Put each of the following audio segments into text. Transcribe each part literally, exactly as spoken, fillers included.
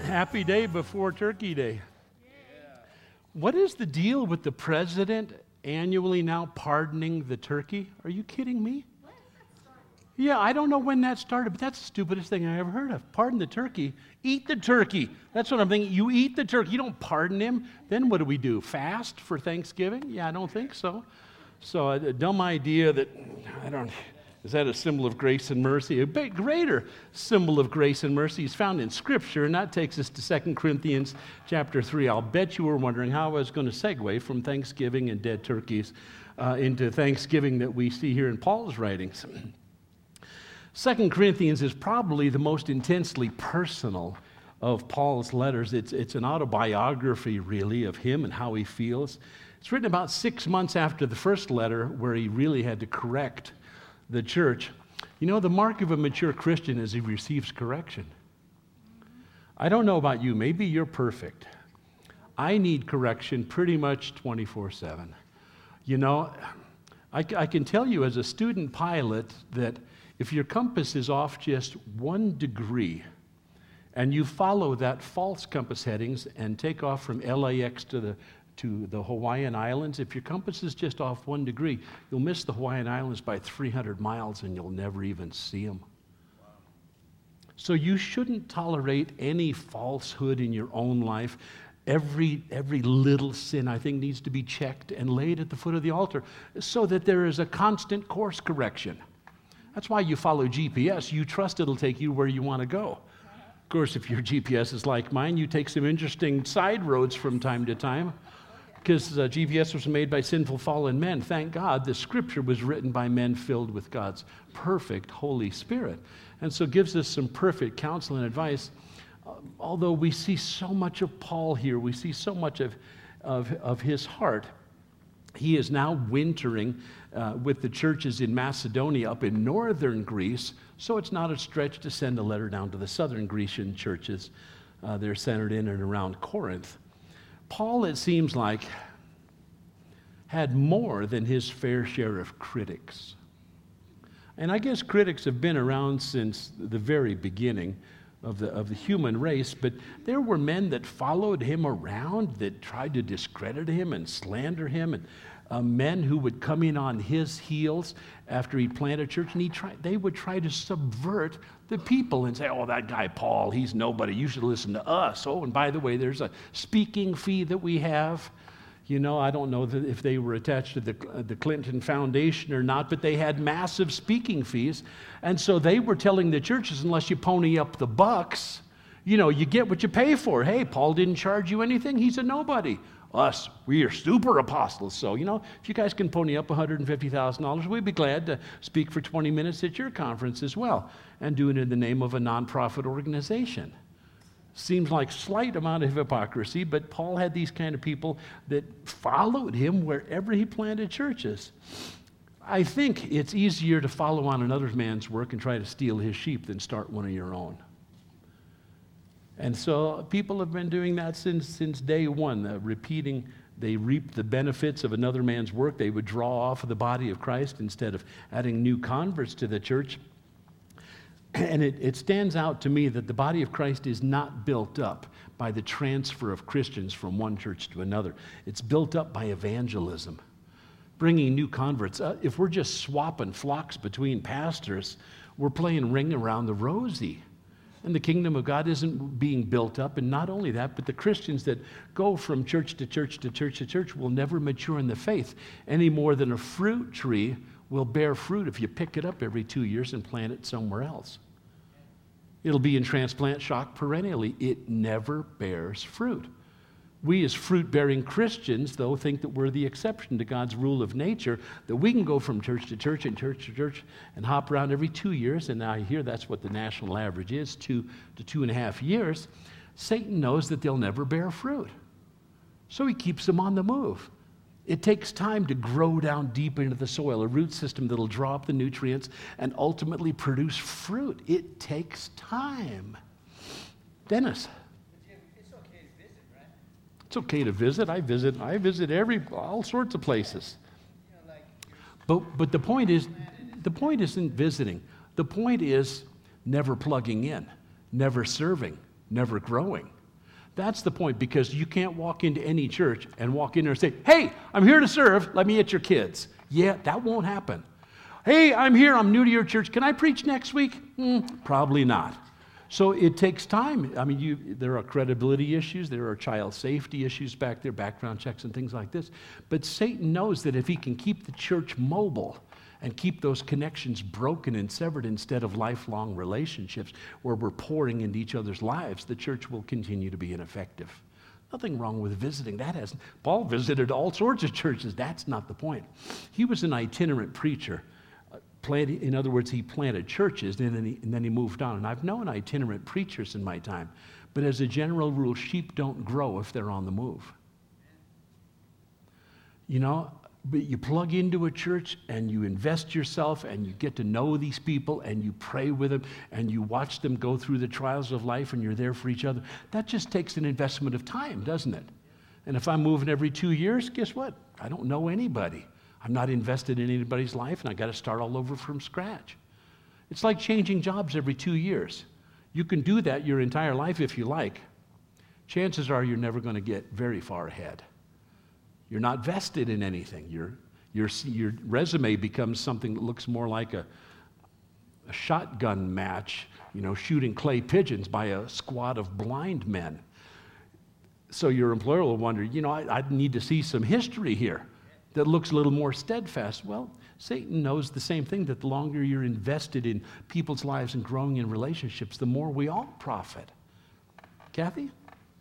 Happy day before Turkey Day. What is the deal with the president annually now pardoning the turkey? Are you kidding me? Yeah, I don't know when that started, but that's the stupidest thing I ever heard of. Pardon the turkey. Eat the turkey. That's what I'm thinking. You eat the turkey. You don't pardon him. Then what do we do? Fast for Thanksgiving? Yeah, I don't think so. So a dumb idea that, I don't, is that a symbol of grace and mercy? A bit greater symbol of grace and mercy is found in Scripture, and that takes us to Second Corinthians chapter three. I'll bet you were wondering how I was going to segue from Thanksgiving and dead turkeys uh, into Thanksgiving that we see here in Paul's writings. Second Corinthians is probably the most intensely personal of Paul's letters. It's, it's an autobiography, really, of him and how he feels. It's written about six months after the first letter, where he really had to correct the church. You know, the mark of a mature Christian is he receives correction. I don't know about you. Maybe you're perfect. I need correction pretty much twenty-four seven. You know, I, I can tell you as a student pilot that if your compass is off just one degree and you follow that false compass headings and take off from L A X to the to the Hawaiian Islands, if your compass is just off one degree, you'll miss the Hawaiian Islands by three hundred miles and you'll never even see them. Wow. So you shouldn't tolerate any falsehood in your own life. Every, every little sin, I think, needs to be checked and laid at the foot of the altar so that there is a constant course correction. That's why you follow G P S. You trust it'll take you where you want to go. Of course, if your G P S is like mine, you take some interesting side roads from time to time, because uh, G P S was made by sinful, fallen men. Thank God the Scripture was written by men filled with God's perfect Holy Spirit, and so gives us some perfect counsel and advice. Uh, although we see so much of Paul here, we see so much of, of, of his heart. He is now wintering uh, with the churches in Macedonia up in northern Greece, so it's not a stretch to send a letter down to the southern Grecian churches. Uh, they're centered in and around Corinth. Paul, it seems like, had more than his fair share of critics. And I guess critics have been around since the very beginning of the, of the human race, but there were men that followed him around that tried to discredit him and slander him, and uh, men who would come in on his heels after he planted a church, and he tried, they would try to subvert the people and say, oh, that guy Paul, he's nobody. You should listen to us. Oh, and by the way, there's a speaking fee that we have. You know, I don't know that if they were attached to the, uh, the Clinton Foundation or not, but they had massive speaking fees. And so they were telling the churches, unless you pony up the bucks, you know, you get what you pay for. Hey, Paul didn't charge you anything. He's a nobody. Us, we are super apostles. So, you know, if you guys can pony up one hundred fifty thousand dollars, we'd be glad to speak for twenty minutes at your conference as well, and do it in the name of a nonprofit organization. Seems like slight amount of hypocrisy, but Paul had these kind of people that followed him wherever he planted churches. I think it's easier to follow on another man's work and try to steal his sheep than start one of your own. And so people have been doing that since since day one, uh, repeating. They reap the benefits of another man's work. They would draw off of the body of Christ instead of adding new converts to the church. And it, it stands out to me that the body of Christ is not built up by the transfer of Christians from one church to another. It's built up by evangelism, bringing new converts. Uh, if we're just swapping flocks between pastors, we're playing ring around the rosy. And the kingdom of God isn't being built up. And not only that, but the Christians that go from church to church to church to church will never mature in the faith any more than a fruit tree will bear fruit if you pick it up every two years and plant it somewhere else. It'll be in transplant shock perennially. It never bears fruit. We as fruit-bearing Christians, though, think that we're the exception to God's rule of nature, that we can go from church to church and church to church and hop around every two years, and I hear that's what the national average is, two to two and a half years. Satan knows that they'll never bear fruit, so he keeps them on the move. It takes time to grow down deep into the soil, a root system that'll draw up the nutrients and ultimately produce fruit. It takes time. Dennis. It's okay to visit. I visit. I visit every all sorts of places. But but the point is, the point isn't visiting. The point is never plugging in, never serving, never growing. That's the point, because you can't walk into any church and walk in there and say, hey, I'm here to serve, let me hit your kids. Yeah, that won't happen. Hey, I'm here, I'm new to your church, can I preach next week? Mm, probably not. So it takes time. I mean, you, there are credibility issues, there are child safety issues back there, background checks and things like this. But Satan knows that if he can keep the church mobile and keep those connections broken and severed instead of lifelong relationships where we're pouring into each other's lives, the church will continue to be ineffective. Nothing wrong with visiting. That hasn't. Paul visited all sorts of churches. That's not the point. He was an itinerant preacher. Planted, in other words, he planted churches and then, he, and then he moved on. And I've known itinerant preachers in my time. But as a general rule, sheep don't grow if they're on the move. You know, but you plug into a church and you invest yourself and you get to know these people and you pray with them and you watch them go through the trials of life and you're there for each other. That just takes an investment of time, doesn't it? And if I'm moving every two years, guess what? I don't know anybody. I'm not invested in anybody's life and I got to start all over from scratch. It's like changing jobs every two years. You can do that your entire life if you like. Chances are you're never going to get very far ahead. You're not vested in anything. Your, your, your resume becomes something that looks more like a, a shotgun match, you know, shooting clay pigeons by a squad of blind men. So your employer will wonder, you know, I, I need to see some history here that looks a little more steadfast. Well, Satan knows the same thing, that the longer you're invested in people's lives and growing in relationships, the more we all profit. Kathy?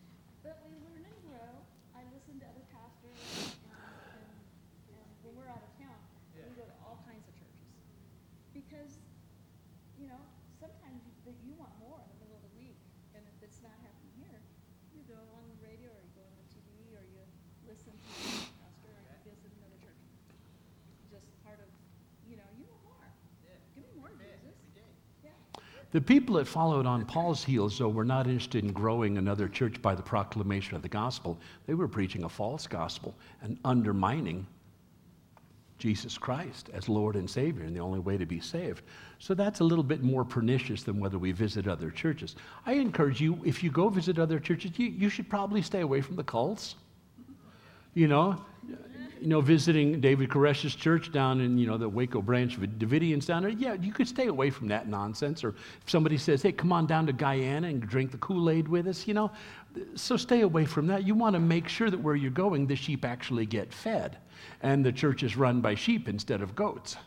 The people that followed on Paul's heels, though, were not interested in growing another church by the proclamation of the gospel. They were preaching a false gospel and undermining Jesus Christ as Lord and Savior and the only way to be saved. So that's a little bit more pernicious than whether we visit other churches. I encourage you, if you go visit other churches, you, you should probably stay away from the cults. You know, you know, visiting David Koresh's church down in, you know, the Waco branch of Davidians down there, yeah, you could stay away from that nonsense. Or if somebody says, hey, come on down to Guyana and drink the Kool-Aid with us, you know, so stay away from that. You want to make sure that where you're going, the sheep actually get fed. And the church is run by sheep instead of goats.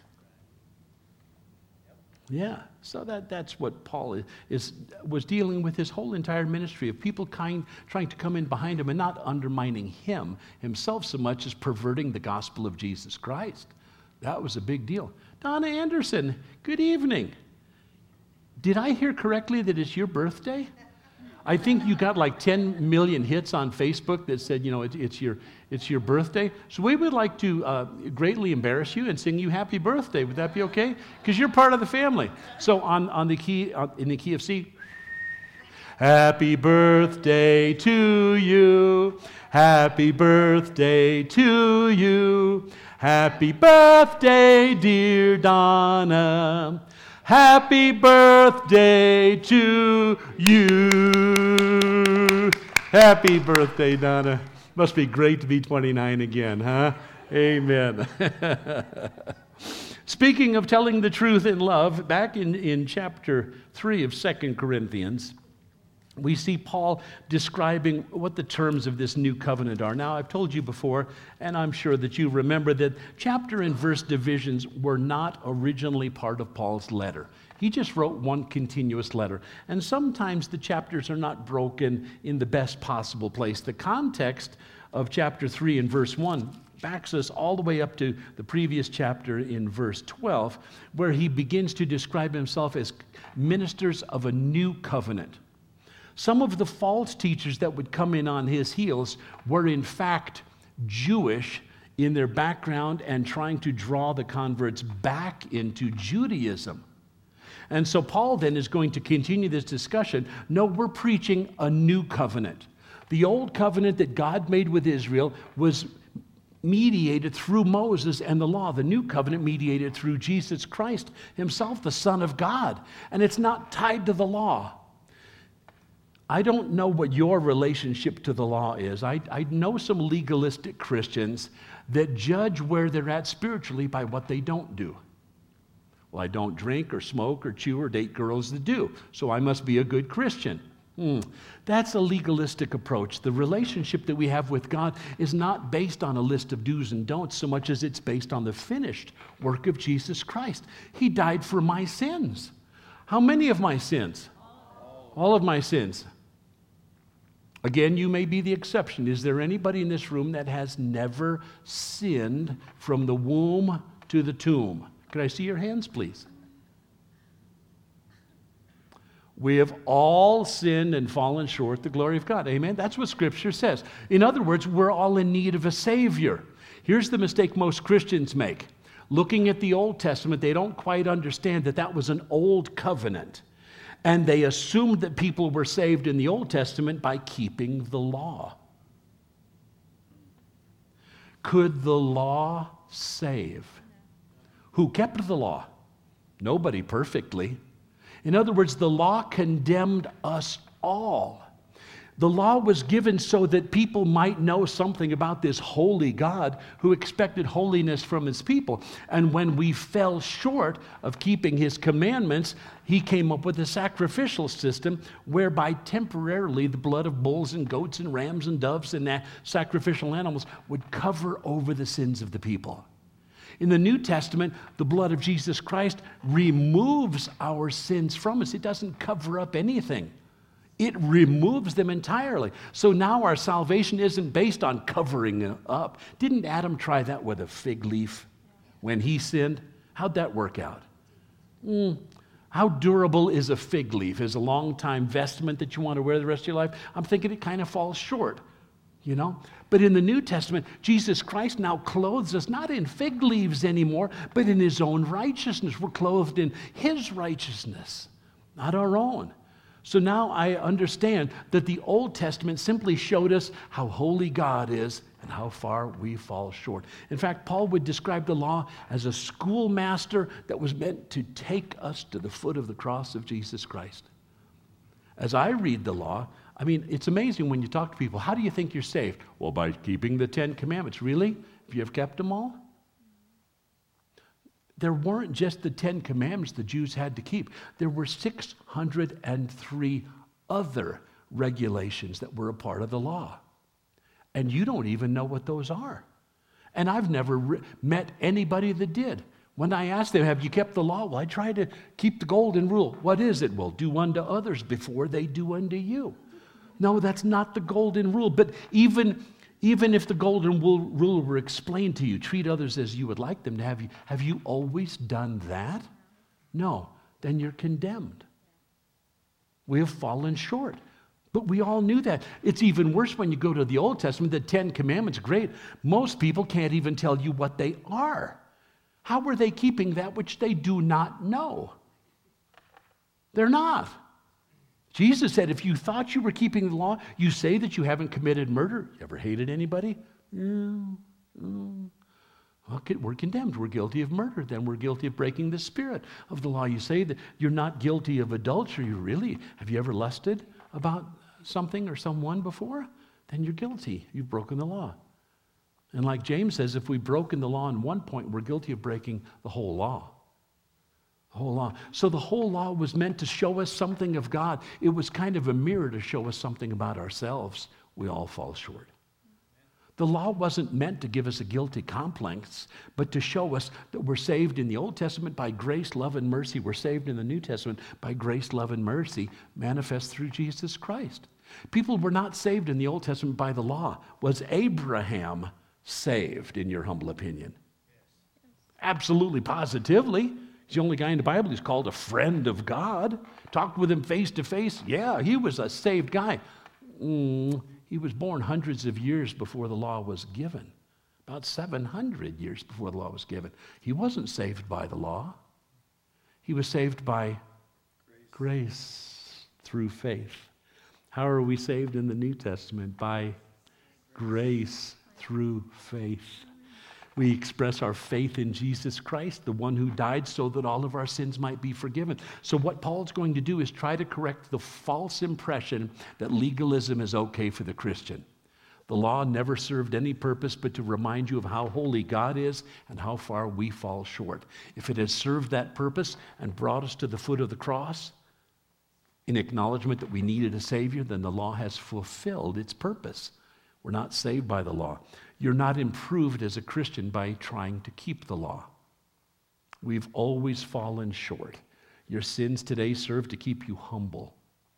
Yeah, so that, that's what Paul is, is was dealing with his whole entire ministry of people kind, trying to come in behind him and not undermining him himself so much as perverting the gospel of Jesus Christ. That was a big deal. Donna Anderson, good evening. Did I hear correctly that it's your birthday? I think you got like ten million hits on Facebook that said, you know, it, it's your it's your birthday. So we would like to uh, greatly embarrass you and sing you happy birthday. Would that be okay? Because you're part of the family. So on, on the key, uh, in the key of C, happy birthday to you. Happy birthday to you. Happy birthday, dear Donna. Happy birthday to you. Happy birthday, Donna. Must be great to be twenty-nine again, huh? Amen. Speaking of telling the truth in love, back in, in chapter three of Second Corinthians, we see Paul describing what the terms of this new covenant are. Now, I've told you before, and I'm sure that you remember, that chapter and verse divisions were not originally part of Paul's letter. He just wrote one continuous letter. And sometimes the chapters are not broken in the best possible place. The context of chapter three and verse one backs us all the way up to the previous chapter in verse twelve, where he begins to describe himself as ministers of a new covenant. Some of the false teachers that would come in on his heels were in fact Jewish in their background and trying to draw the converts back into Judaism. And so Paul then is going to continue this discussion. No, we're preaching a new covenant. The old covenant that God made with Israel was mediated through Moses and the law. The new covenant mediated through Jesus Christ himself, the Son of God. And it's not tied to the law. I don't know what your relationship to the law is. I, I know some legalistic Christians that judge where they're at spiritually by what they don't do. Well, I don't drink or smoke or chew or date girls that do, so I must be a good Christian. Hmm. That's a legalistic approach. The relationship that we have with God is not based on a list of do's and don'ts so much as it's based on the finished work of Jesus Christ. He died for my sins. How many of my sins? All of my sins. Again, you may be the exception. Is there anybody in this room that has never sinned from the womb to the tomb? Could I see your hands, please? We have all sinned and fallen short the glory of God. Amen? That's what Scripture says. In other words, we're all in need of a Savior. Here's the mistake most Christians make. Looking at the Old Testament, they don't quite understand that that was an old covenant. And they assumed that people were saved in the Old Testament by keeping the law. Could the law save? Who kept the law? Nobody perfectly. In other words, the law condemned us all. The law was given so that people might know something about this holy God who expected holiness from his people. And when we fell short of keeping his commandments, he came up with a sacrificial system whereby temporarily the blood of bulls and goats and rams and doves and that sacrificial animals would cover over the sins of the people. In the New Testament, the blood of Jesus Christ removes our sins from us. It doesn't cover up anything. It removes them entirely. So now our salvation isn't based on covering up. Didn't Adam try that with a fig leaf when he sinned? How'd that work out? Mm. How durable is a fig leaf? Is a long-time vestment that you want to wear the rest of your life? I'm thinking it kind of falls short, you know? But in the New Testament, Jesus Christ now clothes us not in fig leaves anymore, but in his own righteousness. We're clothed in his righteousness, not our own. So now I understand that the Old Testament simply showed us how holy God is and how far we fall short. In fact, Paul would describe the law as a schoolmaster that was meant to take us to the foot of the cross of Jesus Christ. As I read the law, I mean, it's amazing when you talk to people, how do you think you're saved? Well, by keeping the Ten Commandments. Really? Have you ever kept them all? There weren't just the Ten Commandments the Jews had to keep. There were six hundred three other regulations that were a part of the law. And you don't even know what those are. And I've never re- met anybody that did. When I asked them, have you kept the law? Well, I try to keep the golden rule. What is it? Well, do unto others before they do unto you. No, that's not the golden rule. But even Even if the golden rule were explained to you, treat others as you would like them to have you. Have you always done that? No, then you're condemned. We have fallen short. But we all knew that. It's even worse when you go to the Old Testament. The Ten Commandments, great. Most people can't even tell you what they are. How are they keeping that which they do not know? They're not. Jesus said, if you thought you were keeping the law, you say that you haven't committed murder. You ever hated anybody? Mm, mm. Well, we're condemned. We're guilty of murder. Then we're guilty of breaking the spirit of the law. You say that you're not guilty of adultery. You really, have you ever lusted about something or someone before? Then you're guilty. You've broken the law. And like James says, if we've broken the law in one point, we're guilty of breaking the whole law. Whole law. So the whole law was meant to show us something of God. It was kind of a mirror to show us something about ourselves. We all fall short. The law wasn't meant to give us a guilty complex, but to show us that we're saved in the Old Testament by grace, love, and mercy. We're saved in the New Testament by grace, love, and mercy manifest through Jesus Christ. People were not saved in the Old Testament by the law. Was Abraham saved, in your humble opinion? Absolutely, positively. He's the only guy in the Bible who's called a friend of God. Talked with him face to face. Yeah, he was a saved guy. Mm, he was born hundreds of years before the law was given. About seven hundred years before the law was given. He wasn't saved by the law. He was saved by grace, grace through faith. How are we saved in the New Testament? By grace through faith. We express our faith in Jesus Christ, the one who died so that all of our sins might be forgiven. So what Paul's going to do is try to correct the false impression that legalism is okay for the Christian. The law never served any purpose but to remind you of how holy God is and how far we fall short. If it has served that purpose and brought us to the foot of the cross, in acknowledgement that we needed a Savior, then the law has fulfilled its purpose. We're not saved by the law. You're not improved as a Christian by trying to keep the law. We've always fallen short. Your sins today serve to keep you humble.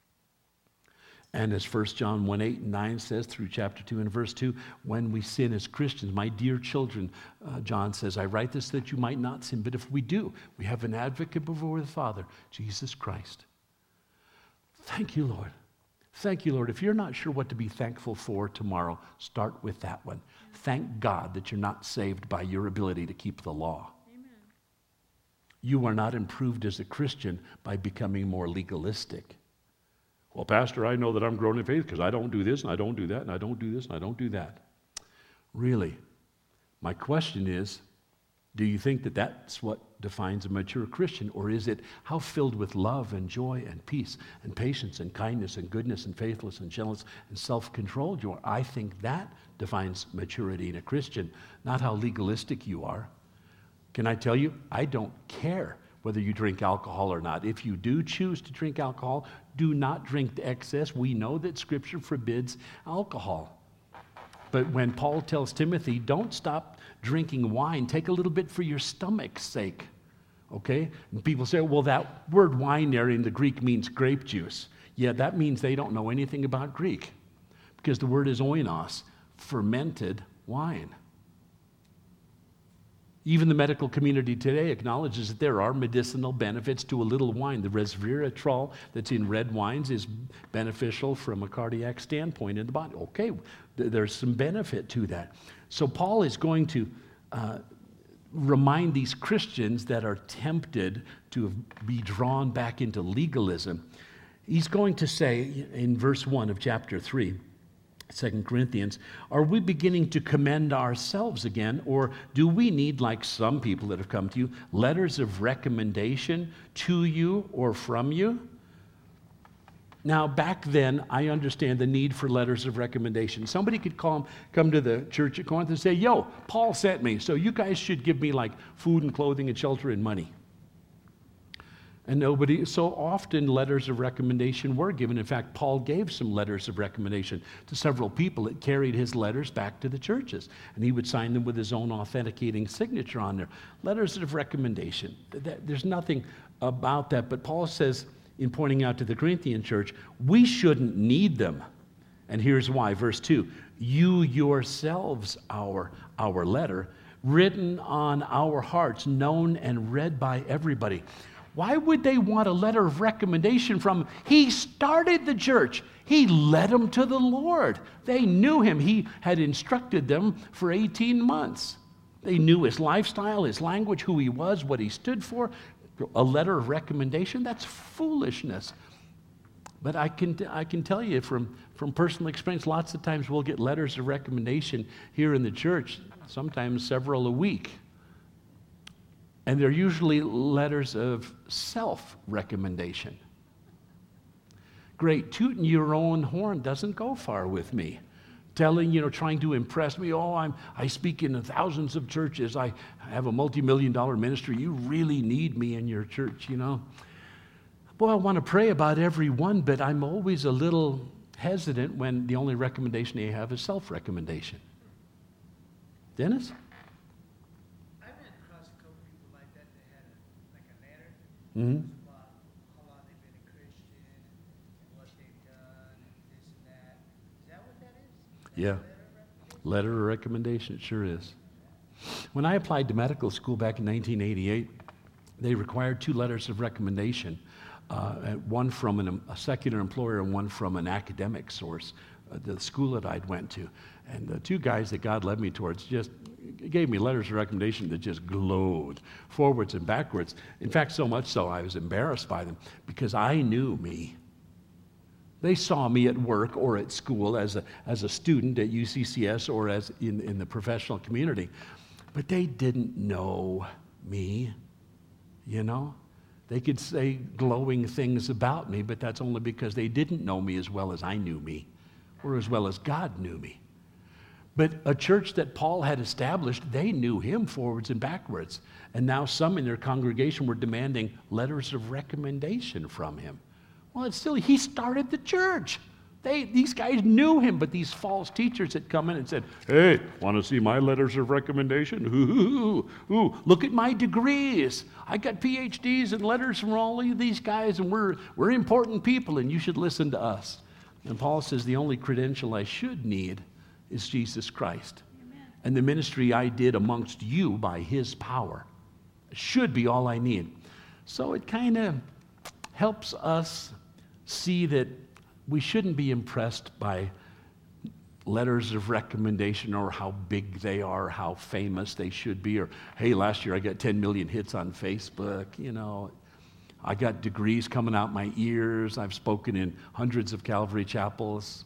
And as First John one, eight and nine says through chapter two and verse two, when we sin as Christians, my dear children, uh, John says, I write this that you might not sin. But if we do, we have an advocate before the Father, Jesus Christ. Thank you, Lord. Thank you, Lord. If you're not sure what to be thankful for tomorrow, start with that one. Thank God that you're not saved by your ability to keep the law. Amen. You are not improved as a Christian by becoming more legalistic. Well, Pastor, I know that I'm growing in faith because I don't do this and I don't do that and I don't do this and I don't do that. Really, my question is, do you think that that's what defines a mature Christian? Or is it how filled with love and joy and peace and patience and kindness and goodness and faithfulness and gentleness and self-control you are? I think that defines maturity in a Christian, not how legalistic you are. Can I tell you, I don't care whether you drink alcohol or not. If you do choose to drink alcohol, do not drink to excess. We know that Scripture forbids alcohol. But when Paul tells Timothy, don't stop drinking wine, take a little bit for your stomach's sake, okay? And people say, well, that word wine there in the Greek means grape juice. Yeah, that means they don't know anything about Greek because the word is oinos, fermented wine. Even the medical community today acknowledges that there are medicinal benefits to a little wine. The resveratrol that's in red wines is beneficial from a cardiac standpoint in the body. Okay, th- there's some benefit to that. So Paul is going to uh, remind these Christians that are tempted to be drawn back into legalism. He's going to say in verse one of chapter three, Second Corinthians, are we beginning to commend ourselves again, or do we need, like some people that have come to you, letters of recommendation to you or from you? Now, back then, I understand the need for letters of recommendation. Somebody could call, come to the church at Corinth and say, yo, Paul sent me, so you guys should give me like food and clothing and shelter and money. And nobody, so often letters of recommendation were given. In fact, Paul gave some letters of recommendation to several people that carried his letters back to the churches. And he would sign them with his own authenticating signature on there. Letters of recommendation. There's nothing about that. But Paul says, in pointing out to the Corinthian church, we shouldn't need them. And here's why. Verse two, you yourselves, our, our letter, written on our hearts, known and read by everybody. Why would they want a letter of recommendation from him? He started the church. He led them to the Lord. They knew him. He had instructed them for eighteen months. They knew his lifestyle, his language, who he was, what he stood for. A letter of recommendation, that's foolishness. But I can, I can tell you from, from personal experience, lots of times we'll get letters of recommendation here in the church, sometimes several a week. And they're usually letters of self-recommendation. Great, tooting your own horn doesn't go far with me. Telling, you know, trying to impress me, oh, I'm, I speak in thousands of churches. I have a multi-million dollar ministry. You really need me in your church, you know. Boy, I want to pray about every one, but I'm always a little hesitant when the only recommendation they have is self-recommendation. Dennis? Mm-hmm. About how long they've been a Christian and what they've done and this and that. Is that what that is? Is Yeah. That Letter of recommendation, it sure is. When I applied to medical school back in nineteen eighty-eight, they required two letters of recommendation, uh, one from an, a secular employer and one from an academic source, uh, the school that I'd went to. And the two guys that God led me towards just gave me letters of recommendation that just glowed forwards and backwards. In fact, so much so I was embarrassed by them because I knew me. They saw me at work or at school as a, as a student at U C C S or as in, in the professional community. But they didn't know me, you know? They could say glowing things about me, but that's only because they didn't know me as well as I knew me, or as well as God knew me. But a church that Paul had established, they knew him forwards and backwards. And now some in their congregation were demanding letters of recommendation from him. Well, it's still, he started the church. They, these guys knew him, but these false teachers had come in and said, hey, want to see my letters of recommendation? Ooh, ooh, ooh, look at my degrees. I got P H Ds and letters from all of these guys, and we're, we're important people, and you should listen to us. And Paul says the only credential I should need is Jesus Christ. Amen. And the ministry I did amongst you by his power should be all I need. So it kind of helps us see that we shouldn't be impressed by letters of recommendation or how big they are, how famous they should be, or, hey, last year I got ten million hits on Facebook, you know. I got degrees coming out my ears. I've spoken in hundreds of Calvary chapels.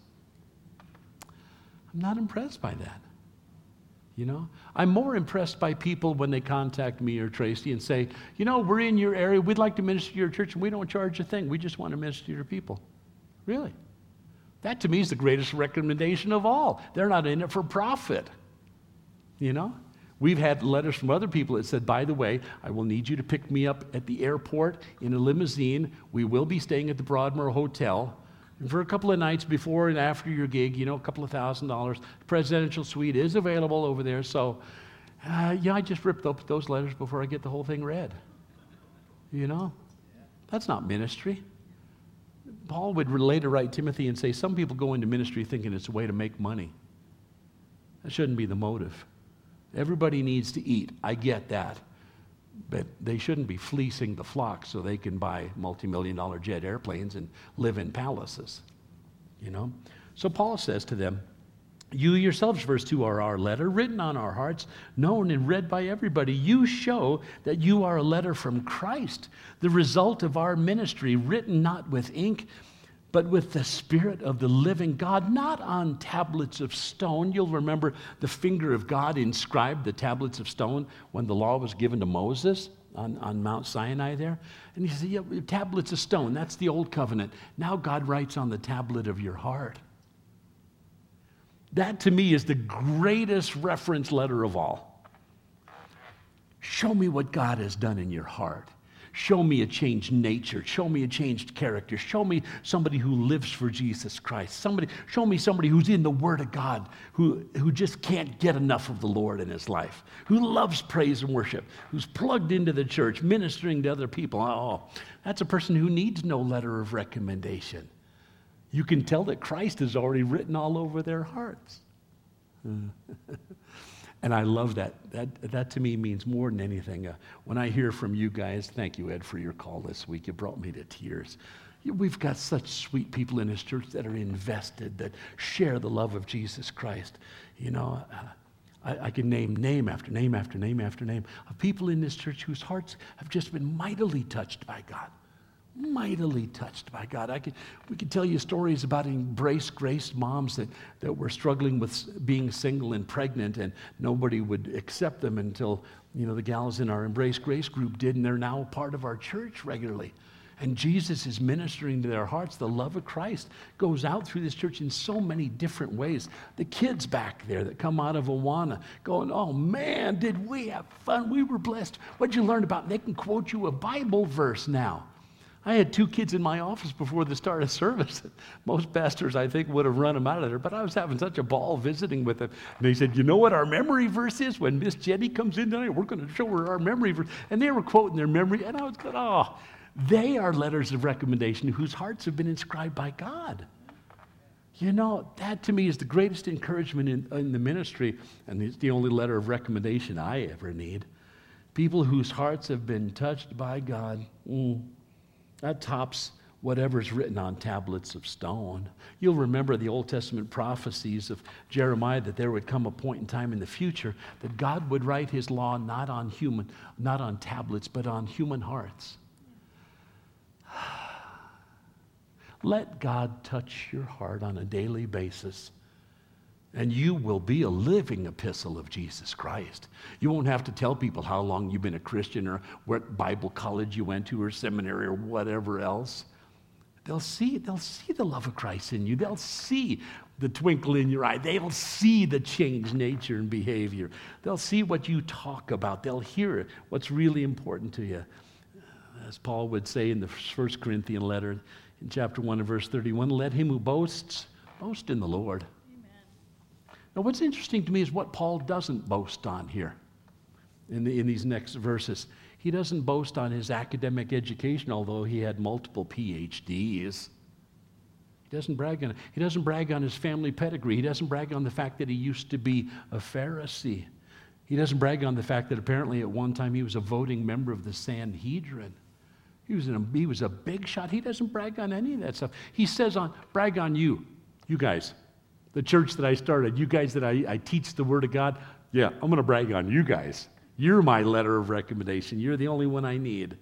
I'm not impressed by that, you know. I'm more impressed by people when they contact me or Tracy and say, you know, we're in your area. We'd like to minister to your church, and we don't charge a thing. We just want to minister to your people. Really? That to me is the greatest recommendation of all. They're not in it for profit, you know. We've had letters from other people that said, by the way, I will need you to pick me up at the airport in a limousine. We will be staying at the Broadmoor Hotel. And for a couple of nights before and after your gig, you know, a couple of thousand dollars, the presidential suite is available over there. So, uh, yeah, I just ripped up those letters before I get the whole thing read. You know? That's not ministry. Paul would later write Timothy and say, some people go into ministry thinking it's a way to make money. That shouldn't be the motive. Everybody needs to eat. I get that. But they shouldn't be fleecing the flock so they can buy multi-million dollar jet airplanes and live in palaces, you know? So Paul says to them, you yourselves, verse two, are our letter, written on our hearts, known and read by everybody. You show that you are a letter from Christ, the result of our ministry, written not with ink, but with the Spirit of the living God, not on tablets of stone. You'll remember the finger of God inscribed the tablets of stone when the law was given to Moses on, on Mount Sinai there. And he said, yeah, tablets of stone, that's the old covenant. Now God writes on the tablet of your heart. That to me is the greatest reference letter of all. Show me what God has done in your heart. Show me a changed nature. Show me a changed character. Show me somebody who lives for Jesus Christ. Somebody, show me somebody who's in the Word of God, who, who just can't get enough of the Lord in his life, who loves praise and worship, who's plugged into the church, ministering to other people. Oh, that's a person who needs no letter of recommendation. You can tell that Christ is already written all over their hearts. And I love that. That, that to me means more than anything. Uh, when I hear from you guys, thank you, Ed, for your call this week. You brought me to tears. We've got such sweet people in this church that are invested, that share the love of Jesus Christ. You know, uh, I, I can name name after name after name after name of people in this church whose hearts have just been mightily touched by God. Mightily touched by God. I could, we could tell you stories about Embrace Grace moms that, that were struggling with being single and pregnant, and nobody would accept them until, you know, the gals in our Embrace Grace group did, and they're now a part of our church regularly. And Jesus is ministering to their hearts. The love of Christ goes out through this church in so many different ways. The kids back there that come out of Awana going, oh man, did we have fun? We were blessed. What'd you learn about? They can quote you a Bible verse now. I had two kids in my office before the start of service. Most pastors, I think, would have run them out of there, but I was having such a ball visiting with them. And they said, you know what our memory verse is? When Miss Jenny comes in tonight, we're going to show her our memory verse. And they were quoting their memory, and I was going, oh, they are letters of recommendation whose hearts have been inscribed by God. You know, that to me is the greatest encouragement in, in the ministry, and it's the only letter of recommendation I ever need. People whose hearts have been touched by God. Mm. That tops whatever's written on tablets of stone. You'll remember the Old Testament prophecies of Jeremiah that there would come a point in time in the future that God would write his law not on human, not on tablets, but on human hearts. Let God touch your heart on a daily basis And you will be a living epistle of Jesus Christ. You won't have to tell people how long you've been a Christian or what Bible college you went to or seminary or whatever else. They'll see, they'll see the love of Christ in you. They'll see the twinkle in your eye. They'll see the changed nature and behavior. They'll see what you talk about. They'll hear what's really important to you. As Paul would say in the First Corinthian letter, in chapter one and verse thirty-one, let him who boasts, boast in the Lord. Now, what's interesting to me is what Paul doesn't boast on here in, the, in these next verses. He doesn't boast on his academic education, although he had multiple P H Ds. He doesn't brag on it. He doesn't brag on his family pedigree. He doesn't brag on the fact that he used to be a Pharisee. He doesn't brag on the fact that apparently at one time he was a voting member of the Sanhedrin. He was, in a, he was a big shot. He doesn't brag on any of that stuff. He says, on brag on you, you guys. The church that I started, you guys that I, I teach the Word of God, yeah, I'm going to brag on you guys. You're my letter of recommendation. You're the only one I need.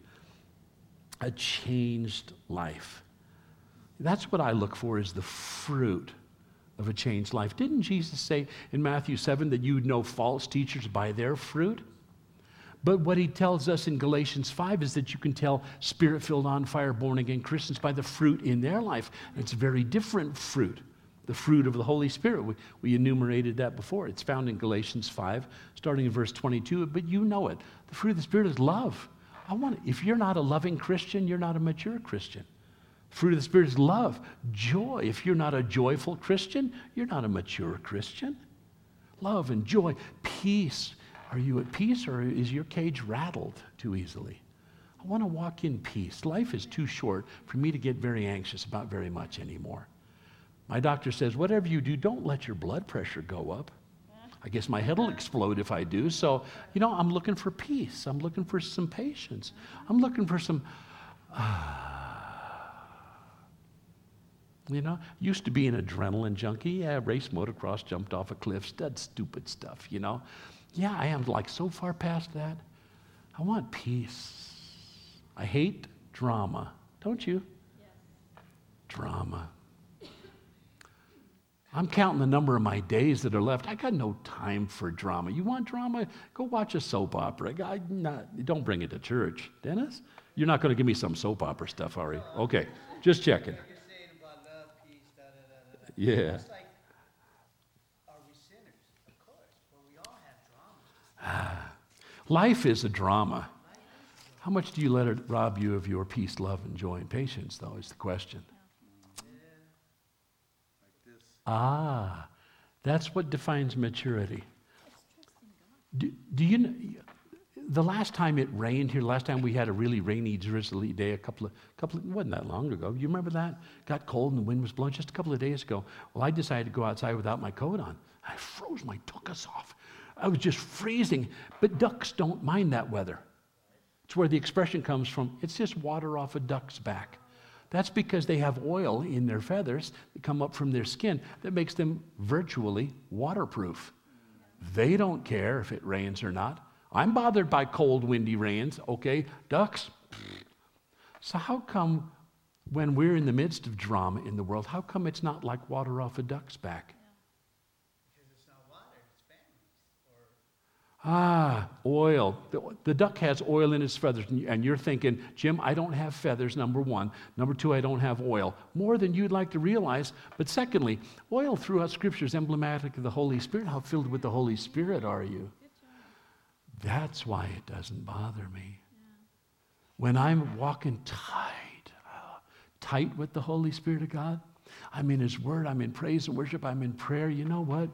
A changed life. That's what I look for, is the fruit of a changed life. Didn't Jesus say in Matthew seven that you would know false teachers by their fruit? But what he tells us in Galatians five is that you can tell Spirit-filled, on-fire, born-again Christians by the fruit in their life. It's a very different fruit. The fruit of the Holy Spirit. We, we enumerated that before. It's found in Galatians five, starting in verse twenty-two, but you know it. The fruit of the Spirit is love. I want it. If you're not a loving Christian, you're not a mature Christian. The fruit of the Spirit is love, joy. If you're not a joyful Christian, you're not a mature Christian. Love and joy, peace. Are you at peace, or is your cage rattled too easily? I want to walk in peace. Life is too short for me to get very anxious about very much anymore. My doctor says, whatever you do, don't let your blood pressure go up. I guess my head will explode if I do. So, you know, I'm looking for peace. I'm looking for some patience. I'm looking for some, uh, you know, used to be an adrenaline junkie. Yeah, race motocross, jumped off a cliff, that stupid stuff, you know. Yeah, I am like so far past that. I want peace. I hate drama. Don't you? Yes. Drama. I'm counting the number of my days that are left. I got no time for drama. You want drama? Go watch a soap opera. I, not, don't bring it to church. Dennis, you're not going to give me some soap opera stuff, are you? Okay, just checking. You're saying about love, peace, da da da da. Yeah. It's like, are we sinners? Of course, but we all have dramas. Life is a drama. How much do you let it rob you of your peace, love, and joy, and patience, though, is the question. Ah, that's what defines maturity. Do, do you know, the last time it rained here, last time we had a really rainy, drizzly day, a couple of, couple of, it wasn't that long ago. You remember that? Got cold and the wind was blowing just a couple of days ago. Well, I decided to go outside without my coat on. I froze my tuchus off. I was just freezing. But ducks don't mind that weather. It's where the expression comes from. It's just water off a duck's back. That's because they have oil in their feathers that come up from their skin that makes them virtually waterproof. They don't care if it rains or not. I'm bothered by cold, windy rains, okay? Ducks. So how come when we're in the midst of drama in the world, how come it's not like water off a duck's back? Because it's not water, it's families. Or Ah, oil. The, the duck has oil in its feathers, and, and you're thinking, Jim, I don't have feathers, number one. Number two, I don't have oil. More than you'd like to realize. But secondly, oil throughout Scripture is emblematic of the Holy Spirit. How filled with the Holy Spirit are you? That's why it doesn't bother me. Yeah. When I'm walking tight, uh, tight with the Holy Spirit of God, I'm in His Word, I'm in praise and worship, I'm in prayer, you know what?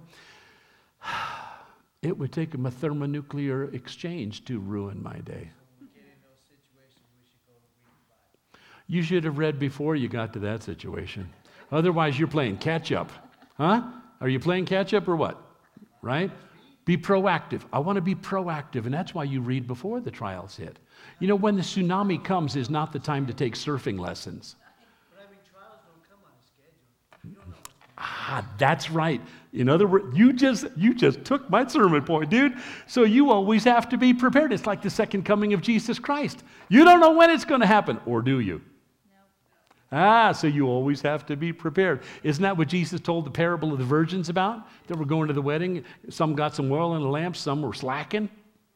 It would take a thermonuclear exchange to ruin my day. when we get in those situations, we should go to read the Bible. You should have read before you got to that situation. Otherwise, you're playing catch-up. Huh? Are you playing catch-up or what? Right? Be proactive. I want to be proactive, and that's why you read before the trials hit. You know, when the tsunami comes is not the time to take surfing lessons. But I mean, trials don't come on a schedule. You don't know what's Ah, that's right. In other words, you just you just took my sermon point, dude. So you always have to be prepared. It's like the second coming of Jesus Christ. You don't know when it's going to happen, or do you? No. Ah, so you always have to be prepared. Isn't that what Jesus told the parable of the virgins about? That were going to the wedding. Some got some oil in the lamp, some were slacking.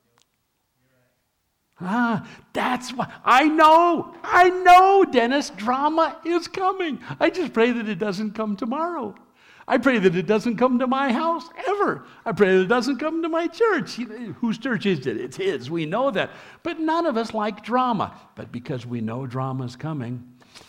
Ah, that's why. I know, I know, Dennis, drama is coming. I just pray that it doesn't come tomorrow. I pray that it doesn't come to my house ever. I pray that it doesn't come to my church. Whose church is it? It's his. We know that. But none of us like drama. But because we know drama is coming,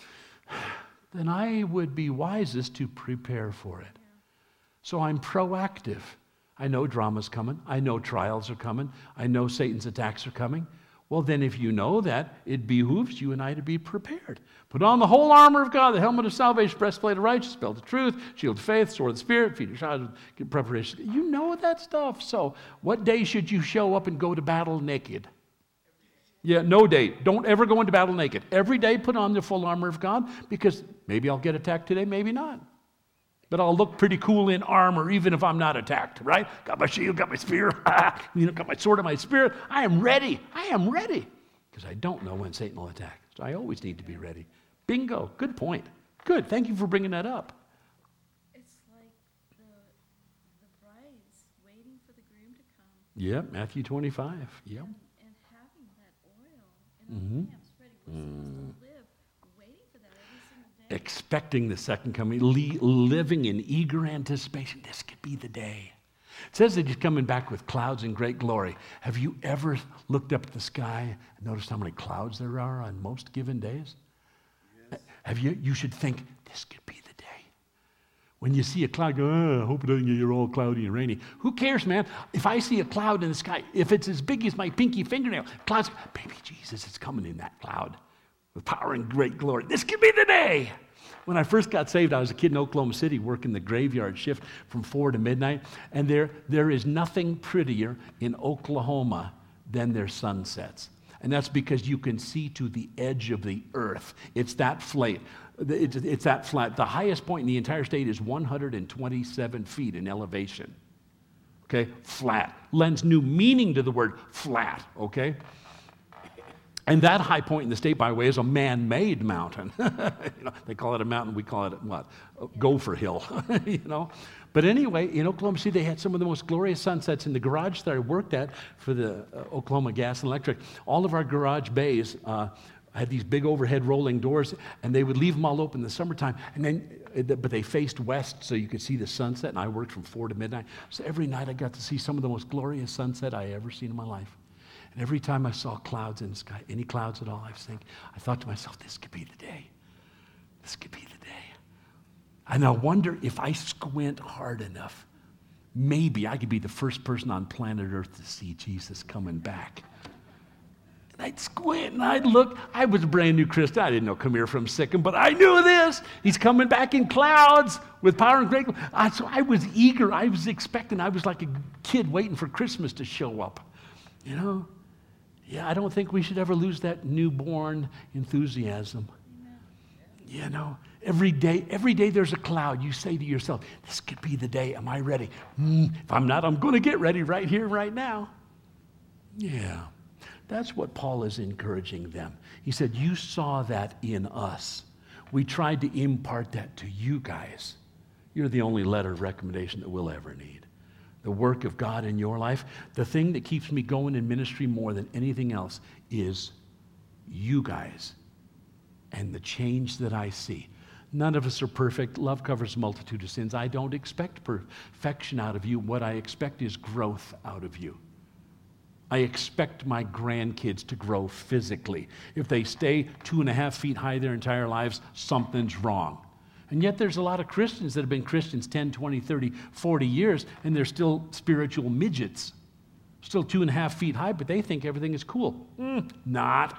then I would be wisest to prepare for it. So I'm proactive. I know drama's coming. I know trials are coming. I know Satan's attacks are coming. Well, then if you know that, it behooves you and I to be prepared. Put on the whole armor of God, the helmet of salvation, breastplate of righteousness, belt of truth, shield of faith, sword of the Spirit, feet of shod with preparation. You know that stuff. So what day should you show up and go to battle naked? Yeah, no day. Don't ever go into battle naked. Every day put on the full armor of God, because maybe I'll get attacked today, maybe not. But I'll look pretty cool in armor even if I'm not attacked, right? Got my shield, got my spear, you know, got my sword and my spirit. I am ready. I am ready. Because I don't know when Satan will attack. So I always need to be ready. Bingo. Good point. Good. Thank you for bringing that up. It's like the, the bride's waiting for the groom to come. Yep, Matthew twenty-five. Yep. And, and having that oil in our Mm-hmm. lamps ready. We're supposed to live waiting for that every single day. Expecting the second coming, li- living in eager anticipation. This could be the day. It says that he's coming back with clouds in great glory. Have you ever looked up at the sky and noticed how many clouds there are on most given days? Yes. Have you? You should think, this could be the day. When you see a cloud, go, oh, I hope it doesn't get all cloudy and rainy. Who cares, man? If I see a cloud in the sky, if it's as big as my pinky fingernail, clouds, baby Jesus, it's coming in that cloud with power and great glory. This could be the day. When I first got saved, I was a kid in Oklahoma City working the graveyard shift from four to midnight, and there, there is nothing prettier in Oklahoma than their sunsets. And that's because you can see to the edge of the earth. It's that flat. It's, it's that flat. The highest point in the entire state is one hundred twenty-seven feet in elevation. Okay, flat. Lends new meaning to the word flat, okay? And that high point in the state, by the way, is a man-made mountain. You know, they call it a mountain. We call it, what? Gopher Hill, you know. But anyway, in Oklahoma City, they had some of the most glorious sunsets in the garage that I worked at for the uh, Oklahoma Gas and Electric. All of our garage bays uh, had these big overhead rolling doors, and they would leave them all open in the summertime. And then, but they faced west, so you could see the sunset, and I worked from four to midnight. So every night I got to see some of the most glorious sunset I ever seen in my life. And every time I saw clouds in the sky, any clouds at all, I was thinking, I thought to myself, this could be the day. This could be the day. And I wonder if I squint hard enough, maybe I could be the first person on planet Earth to see Jesus coming back. And I'd squint and I'd look. I was a brand new Christian. I didn't know come here from Sikkim, but I knew this. He's coming back in clouds with power and great. Uh, so I was eager. I was expecting. I was like a kid waiting for Christmas to show up. You know? Yeah, I don't think we should ever lose that newborn enthusiasm. Amen. You know, every day, every day there's a cloud. You say to yourself, this could be the day. Am I ready? Mm, if I'm not, I'm going to get ready right here, right now. Yeah, that's what Paul is encouraging them. He said, you saw that in us. We tried to impart that to you guys. You're the only letter of recommendation that we'll ever need. The work of God in your life, the thing that keeps me going in ministry more than anything else is you guys and the change that I see. None of us are perfect. Love covers a multitude of sins. I don't expect perfection out of you. What I expect is growth out of you. I expect my grandkids to grow physically. If they stay two and a half feet high their entire lives, something's wrong. And yet there's a lot of Christians that have been Christians ten, twenty, thirty, forty years, and they're still spiritual midgets. Still two and a half feet high, but they think everything is cool. Mm, not.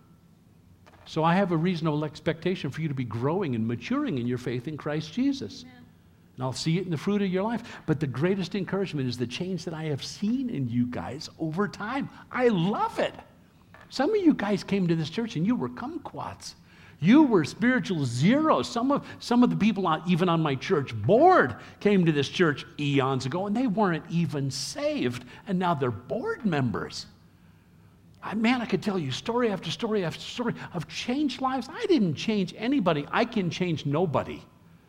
So I have a reasonable expectation for you to be growing and maturing in your faith in Christ Jesus. Amen. And I'll see it in the fruit of your life. But the greatest encouragement is the change that I have seen in you guys over time. I love it. Some of you guys came to this church and you were kumquats. You were spiritual zeros. Some of, some of the people, on, even on my church board, came to this church eons ago, and they weren't even saved, and now they're board members. I, man, I could tell you story after story after story of changed lives. I didn't change anybody. I can change nobody.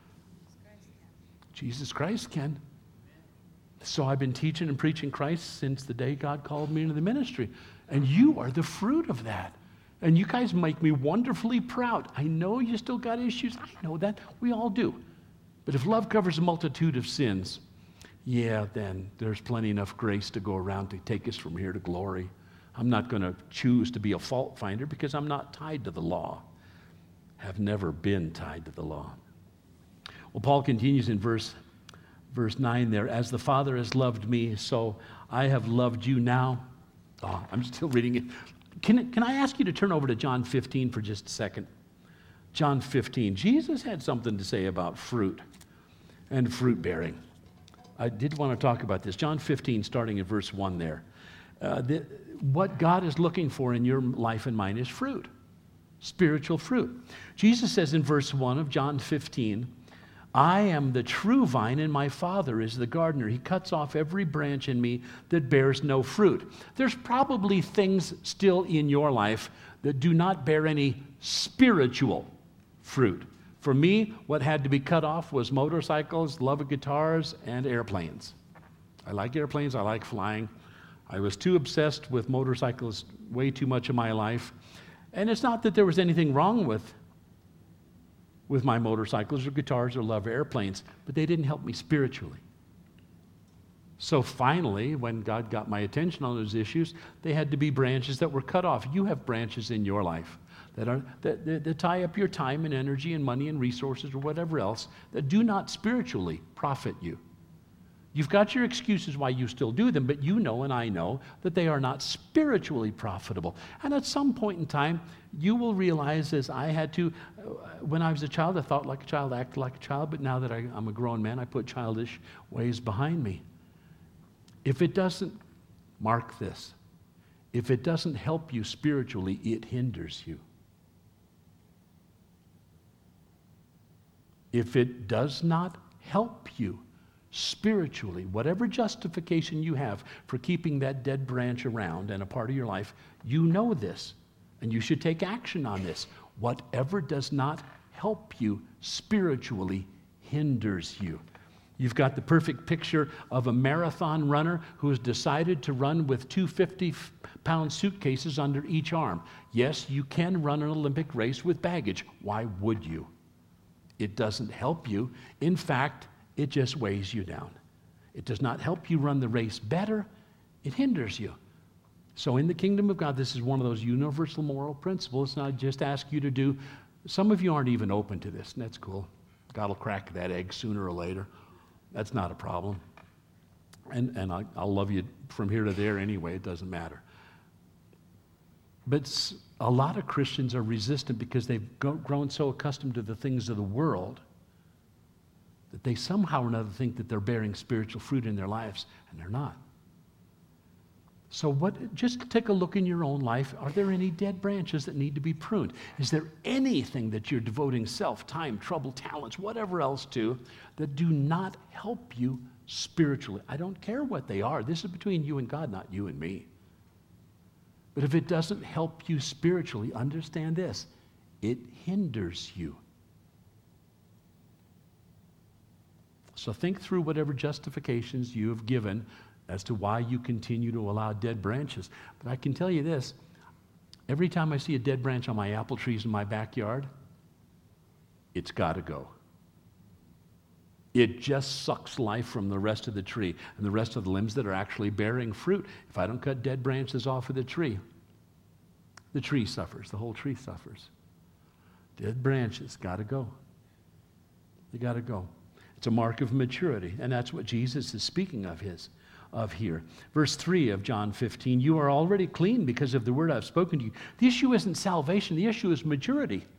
Jesus Christ can. So I've been teaching and preaching Christ since the day God called me into the ministry. And you are the fruit of that. And you guys make me wonderfully proud. I know you still got issues. I know that. We all do. But if love covers a multitude of sins, yeah, then there's plenty enough grace to go around to take us from here to glory. I'm not going to choose to be a fault finder because I'm not tied to the law. Have never been tied to the law. Well, Paul continues in verse verse nine there. As the Father has loved me, so I have loved you now. Oh, I'm still reading it. Can, can I ask you to turn over to John fifteen for just a second? John fifteen. Jesus had something to say about fruit and fruit bearing. I did want to talk about this. John fifteen, starting in verse one there. Uh, the, what God is looking for in your life and mine is fruit, spiritual fruit. Jesus says in verse one of John fifteen, I am the true vine and my Father is the gardener. He cuts off every branch in me that bears no fruit. There's probably things still in your life that do not bear any spiritual fruit. For me, what had to be cut off was motorcycles, love of guitars, and airplanes. I like airplanes, I like flying. I was too obsessed with motorcycles way too much of my life. And it's not that there was anything wrong with, with my motorcycles or guitars or love of airplanes, but they didn't help me spiritually. So finally, when God got my attention on those issues, they had to be branches that were cut off. You have branches in your life that, are, that, that, that tie up your time and energy and money and resources or whatever else that do not spiritually profit you. You've got your excuses why you still do them, but you know and I know that they are not spiritually profitable. And at some point in time, you will realize, as I had to, uh, when I was a child, I thought like a child, acted like a child, but now that I, I'm a grown man, I put childish ways behind me. If it doesn't, mark this, if it doesn't help you spiritually, it hinders you. If it does not help you spiritually, whatever justification you have for keeping that dead branch around and a part of your life, you know this, and you should take action on this. Whatever does not help you spiritually hinders you. You've got the perfect picture of a marathon runner who has decided to run with two fifty-pound suitcases under each arm. Yes, you can run an Olympic race with baggage. Why would you? It doesn't help you. In fact, it just weighs you down. It does not help you run the race better. It hinders you. So in the kingdom of God, this is one of those universal moral principles, and I just ask you to do. Some of you aren't even open to this, and that's cool. God will crack that egg sooner or later. That's not a problem. And, and I, I'll love you from here to there anyway. It doesn't matter. But a lot of Christians are resistant because they've go, grown so accustomed to the things of the world that they somehow or another think that they're bearing spiritual fruit in their lives, and they're not. So what? Just take a look in your own life. Are there any dead branches that need to be pruned? Is there anything that you're devoting self, time, trouble, talents, whatever else to that do not help you spiritually? I don't care what they are. This is between you and God, not you and me. But if it doesn't help you spiritually, understand this. It hinders you. So think through whatever justifications you have given as to why you continue to allow dead branches. But I can tell you this, every time I see a dead branch on my apple trees in my backyard, it's got to go. It just sucks life from the rest of the tree and the rest of the limbs that are actually bearing fruit. If I don't cut dead branches off of the tree, the tree suffers, the whole tree suffers. Dead branches got to go. They got to go. It's a mark of maturity, and that's what Jesus is speaking of his, of here. Verse three of John fifteen, you are already clean because of the word I've spoken to you. The issue isn't salvation, the issue is maturity.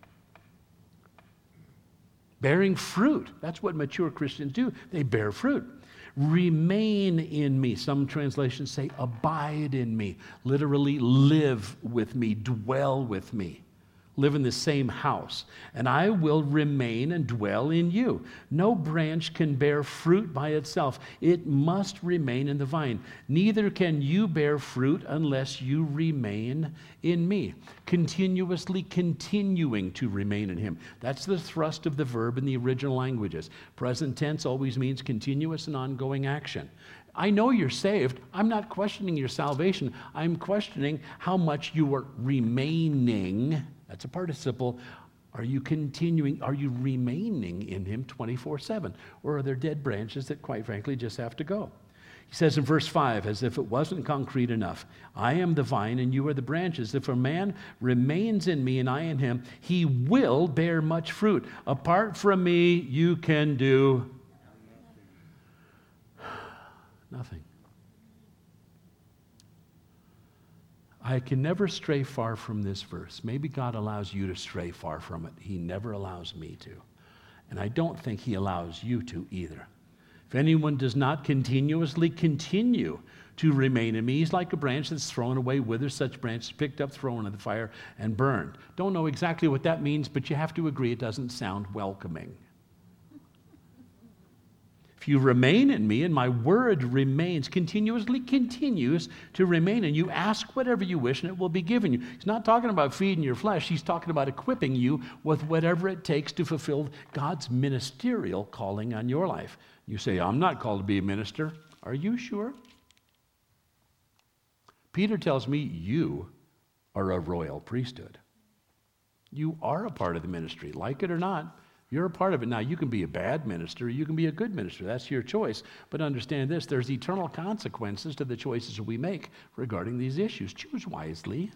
Bearing fruit, that's what mature Christians do. They bear fruit. Remain in me. Some translations say abide in me. Literally live with me, dwell with me. live in the same house, and I will remain and dwell in you. No branch can bear fruit by itself. It must remain in the vine. Neither can you bear fruit unless you remain in me. Continuously continuing to remain in him. That's the thrust of the verb in the original languages. Present tense always means continuous and ongoing action. I know you're saved. I'm not questioning your salvation. I'm questioning how much you are remaining. That's a participle. Are you continuing? Are you remaining in him twenty-four seven? Or are there dead branches that, quite frankly, just have to go? He says in verse five, as if it wasn't concrete enough, I am the vine and you are the branches. If a man remains in me and I in him, he will bear much fruit. Apart from me, you can do nothing. I can never stray far from this verse. Maybe God allows you to stray far from it. He never allows me to. And I don't think he allows you to either. If anyone does not continuously continue to remain in me, he's like a branch that's thrown away, withers. Such branches picked up, thrown into the fire, and burned. Don't know exactly what that means, but you have to agree it doesn't sound welcoming. If you remain in me and my word remains, continuously continues to remain, and you ask whatever you wish and it will be given you. He's not talking about feeding your flesh. He's talking about equipping you with whatever it takes to fulfill God's ministerial calling on your life. You say, I'm not called to be a minister. Are you sure? Peter tells me you are a royal priesthood. You are a part of the ministry, like it or not. You're a part of it. Now, you can be a bad minister, you can be a good minister. That's your choice. But understand this, there's eternal consequences to the choices we make regarding these issues. Choose wisely.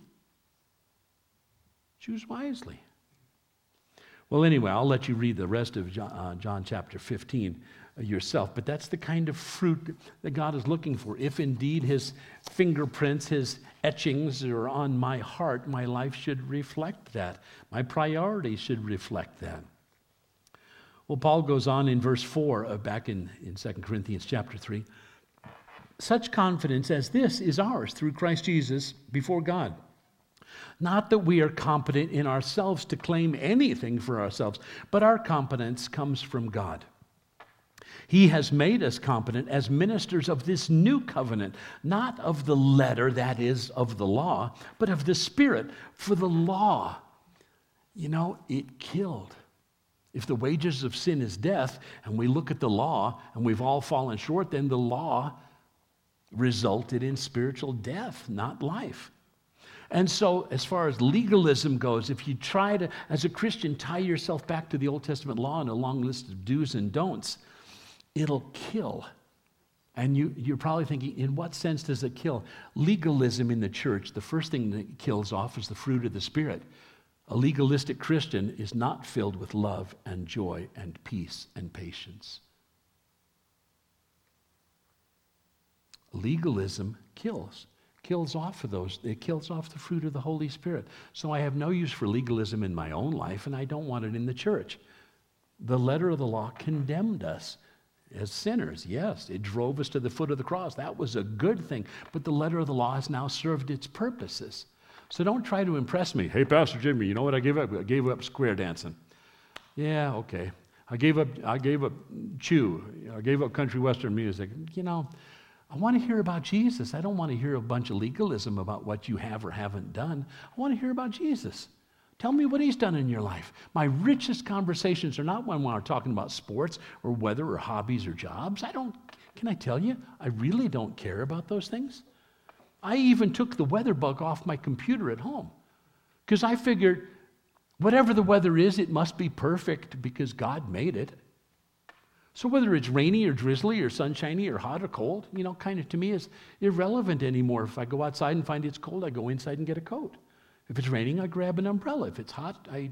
Choose wisely. Well, anyway, I'll let you read the rest of John, uh, John chapter fifteen uh, yourself. But that's the kind of fruit that God is looking for. If indeed his fingerprints, his etchings are on my heart, my life should reflect that. My priorities should reflect that. Well, Paul goes on in verse four, uh, back in, in Second Corinthians chapter three. Such confidence as this is ours through Christ Jesus before God. Not that we are competent in ourselves to claim anything for ourselves, but our competence comes from God. He has made us competent as ministers of this new covenant, not of the letter, that is, of the law, but of the Spirit. For the law, you know, it killed. If the wages of sin is death, and we look at the law, and we've all fallen short, then the law resulted in spiritual death, not life. And so, as far as legalism goes, if you try to, as a Christian, tie yourself back to the Old Testament law and a long list of do's and don'ts, it'll kill. And you, you're probably thinking, in what sense does it kill? Legalism in the church, the first thing that it kills off is the fruit of the Spirit. A legalistic Christian is not filled with love and joy and peace and patience. Legalism kills. Kills off of those. It kills off the fruit of the Holy Spirit. So I have no use for legalism in my own life, and I don't want it in the church. The letter of the law condemned us as sinners. Yes, it drove us to the foot of the cross. That was a good thing. But the letter of the law has now served its purposes. So don't try to impress me. Hey, Pastor Jimmy, you know what I gave up? I gave up square dancing. Yeah, okay. I gave up. I gave up chew. I gave up country western music. You know, I want to hear about Jesus. I don't want to hear a bunch of legalism about what you have or haven't done. I want to hear about Jesus. Tell me what he's done in your life. My richest conversations are not when we're talking about sports or weather or hobbies or jobs. I don't. Can I tell you? I really don't care about those things. I even took the weather bug off my computer at home because I figured whatever the weather is, it must be perfect because God made it. So whether it's rainy or drizzly or sunshiny or hot or cold, you know, kind of to me is irrelevant anymore. If I go outside and find it's cold, I go inside and get a coat. If it's raining, I grab an umbrella. If it's hot, I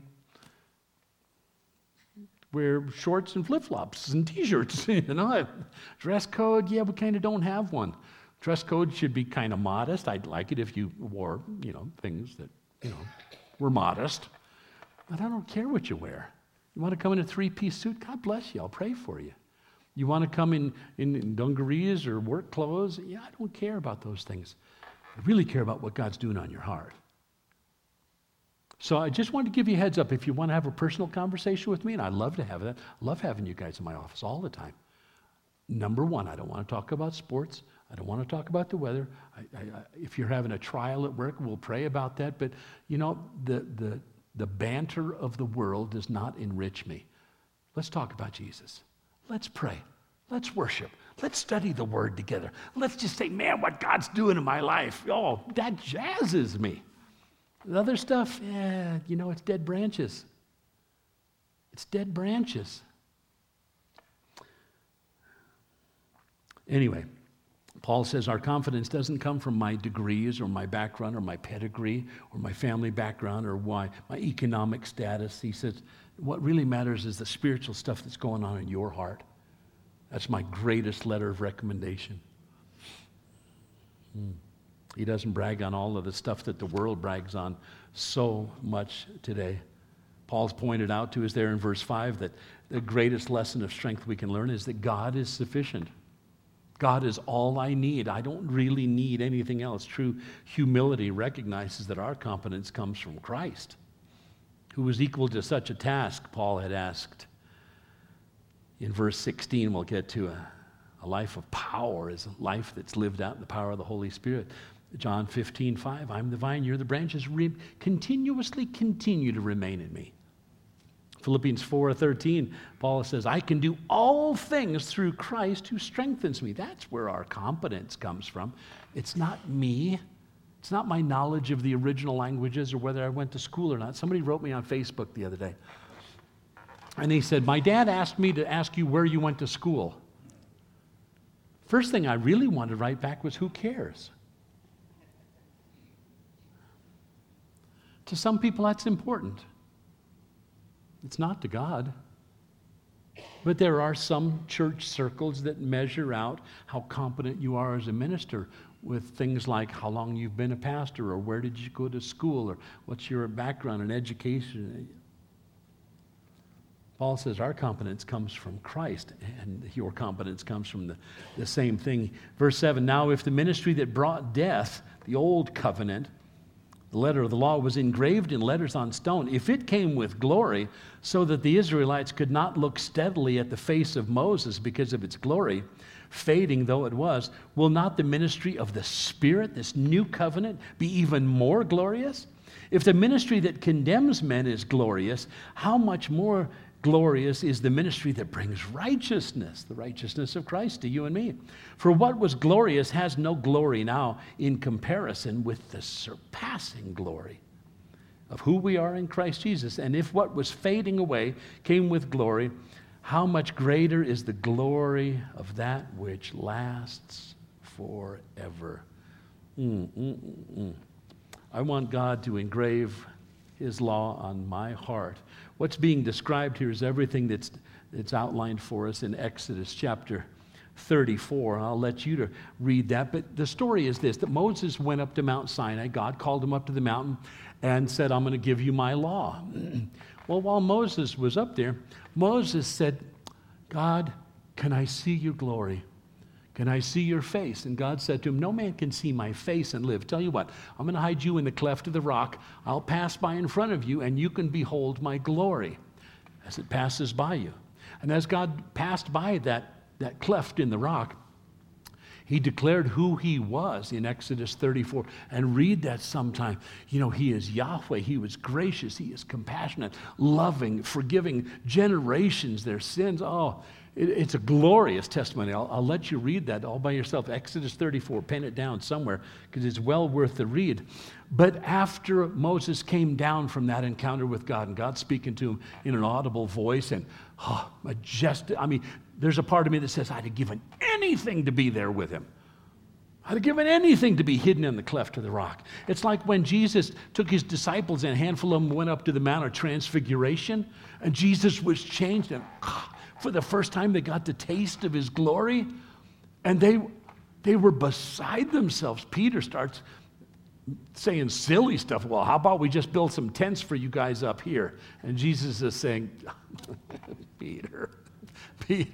wear shorts and flip-flops and T-shirts. You know, dress code, yeah, we kind of don't have one. Dress code should be kind of modest. I'd like it if you wore, you know, things that, you know, were modest. But I don't care what you wear. You want to come in a three-piece suit? God bless you. I'll pray for you. You want to come in, in, in dungarees or work clothes? Yeah, I don't care about those things. I really care about what God's doing on your heart. So I just wanted to give you a heads up. If you want to have a personal conversation with me, and I'd love to have that, I love having you guys in my office all the time. Number one, I don't want to talk about sports. I don't want to talk about the weather. I, I, I, if you're having a trial at work, we'll pray about that. But, you know, the, the, the banter of the world does not enrich me. Let's talk about Jesus. Let's pray. Let's worship. Let's study the Word together. Let's just say, man, what God's doing in my life. Oh, that jazzes me. The other stuff, yeah, you know, it's dead branches. It's dead branches. Anyway, Paul says our confidence doesn't come from my degrees or my background or my pedigree or my family background or why, my economic status. He says what really matters is the spiritual stuff that's going on in your heart. That's my greatest letter of recommendation. Hmm. He doesn't brag on all of the stuff that the world brags on so much today. Paul's pointed out to us there in verse five that the greatest lesson of strength we can learn is that God is sufficient. God is all I need. I don't really need anything else. True humility recognizes that our competence comes from Christ, who was equal to such a task, Paul had asked. In verse sixteen, we'll get to a, a life of power is a life that's lived out in the power of the Holy Spirit. John fifteen five, I'm the vine, you're the branches. Re- continuously continue to remain in me. Philippians four thirteen, Paul says, I can do all things through Christ who strengthens me. That's where our competence comes from. It's not me. It's not my knowledge of the original languages or whether I went to school or not. Somebody wrote me on Facebook the other day. And he said, my dad asked me to ask you where you went to school. First thing I really wanted to write back was, who cares? To some people, that's important. It's not to God. But there are some church circles that measure out how competent you are as a minister with things like how long you've been a pastor or where did you go to school or what's your background in education. Paul says our competence comes from Christ, and your competence comes from the, the same thing. Verse seven, now if the ministry that brought death, the old covenant, the letter of the law was engraved in letters on stone, if it came with glory so that the Israelites could not look steadily at the face of Moses because of its glory, fading though it was, will not the ministry of the Spirit, this new covenant, be even more glorious? If the ministry that condemns men is glorious, how much more glorious is the ministry that brings righteousness, the righteousness of Christ to you and me? For what was glorious has no glory now in comparison with the surpassing glory of who we are in Christ Jesus. And if what was fading away came with glory, how much greater is the glory of that which lasts forever? Mm, mm, mm, mm. I want God to engrave His law on my heart. What's being described here is everything that's, that's outlined for us in Exodus chapter thirty-four. I'll let you to read that. But the story is this, that Moses went up to Mount Sinai. God called him up to the mountain and said, I'm going to give you my law. Well, while Moses was up there, Moses said, God, can I see your glory? Can I see your face? And God said to him, no man can see my face and live. Tell you what, I'm going to hide you in the cleft of the rock. I'll pass by in front of you, and you can behold my glory as it passes by you. And as God passed by that, that cleft in the rock, He declared who He was in Exodus thirty-four. And read that sometime. You know, He is Yahweh. He was gracious. He is compassionate, loving, forgiving generations their sins. Oh, it, it's a glorious testimony. I'll, I'll let you read that all by yourself. Exodus thirty-four, pen it down somewhere because it's well worth the read. But after Moses came down from that encounter with God, and God speaking to him in an audible voice, and oh, majestic, I mean, there's a part of me that says, I'd have given anything to be there with him. I'd have given anything to be hidden in the cleft of the rock. It's like when Jesus took his disciples and a handful of them went up to the Mount of Transfiguration, and Jesus was changed, and oh, for the first time they got the taste of his glory, and they, they were beside themselves. Peter starts saying silly stuff. Well, how about we just build some tents for you guys up here? And Jesus is saying, Peter, Peter,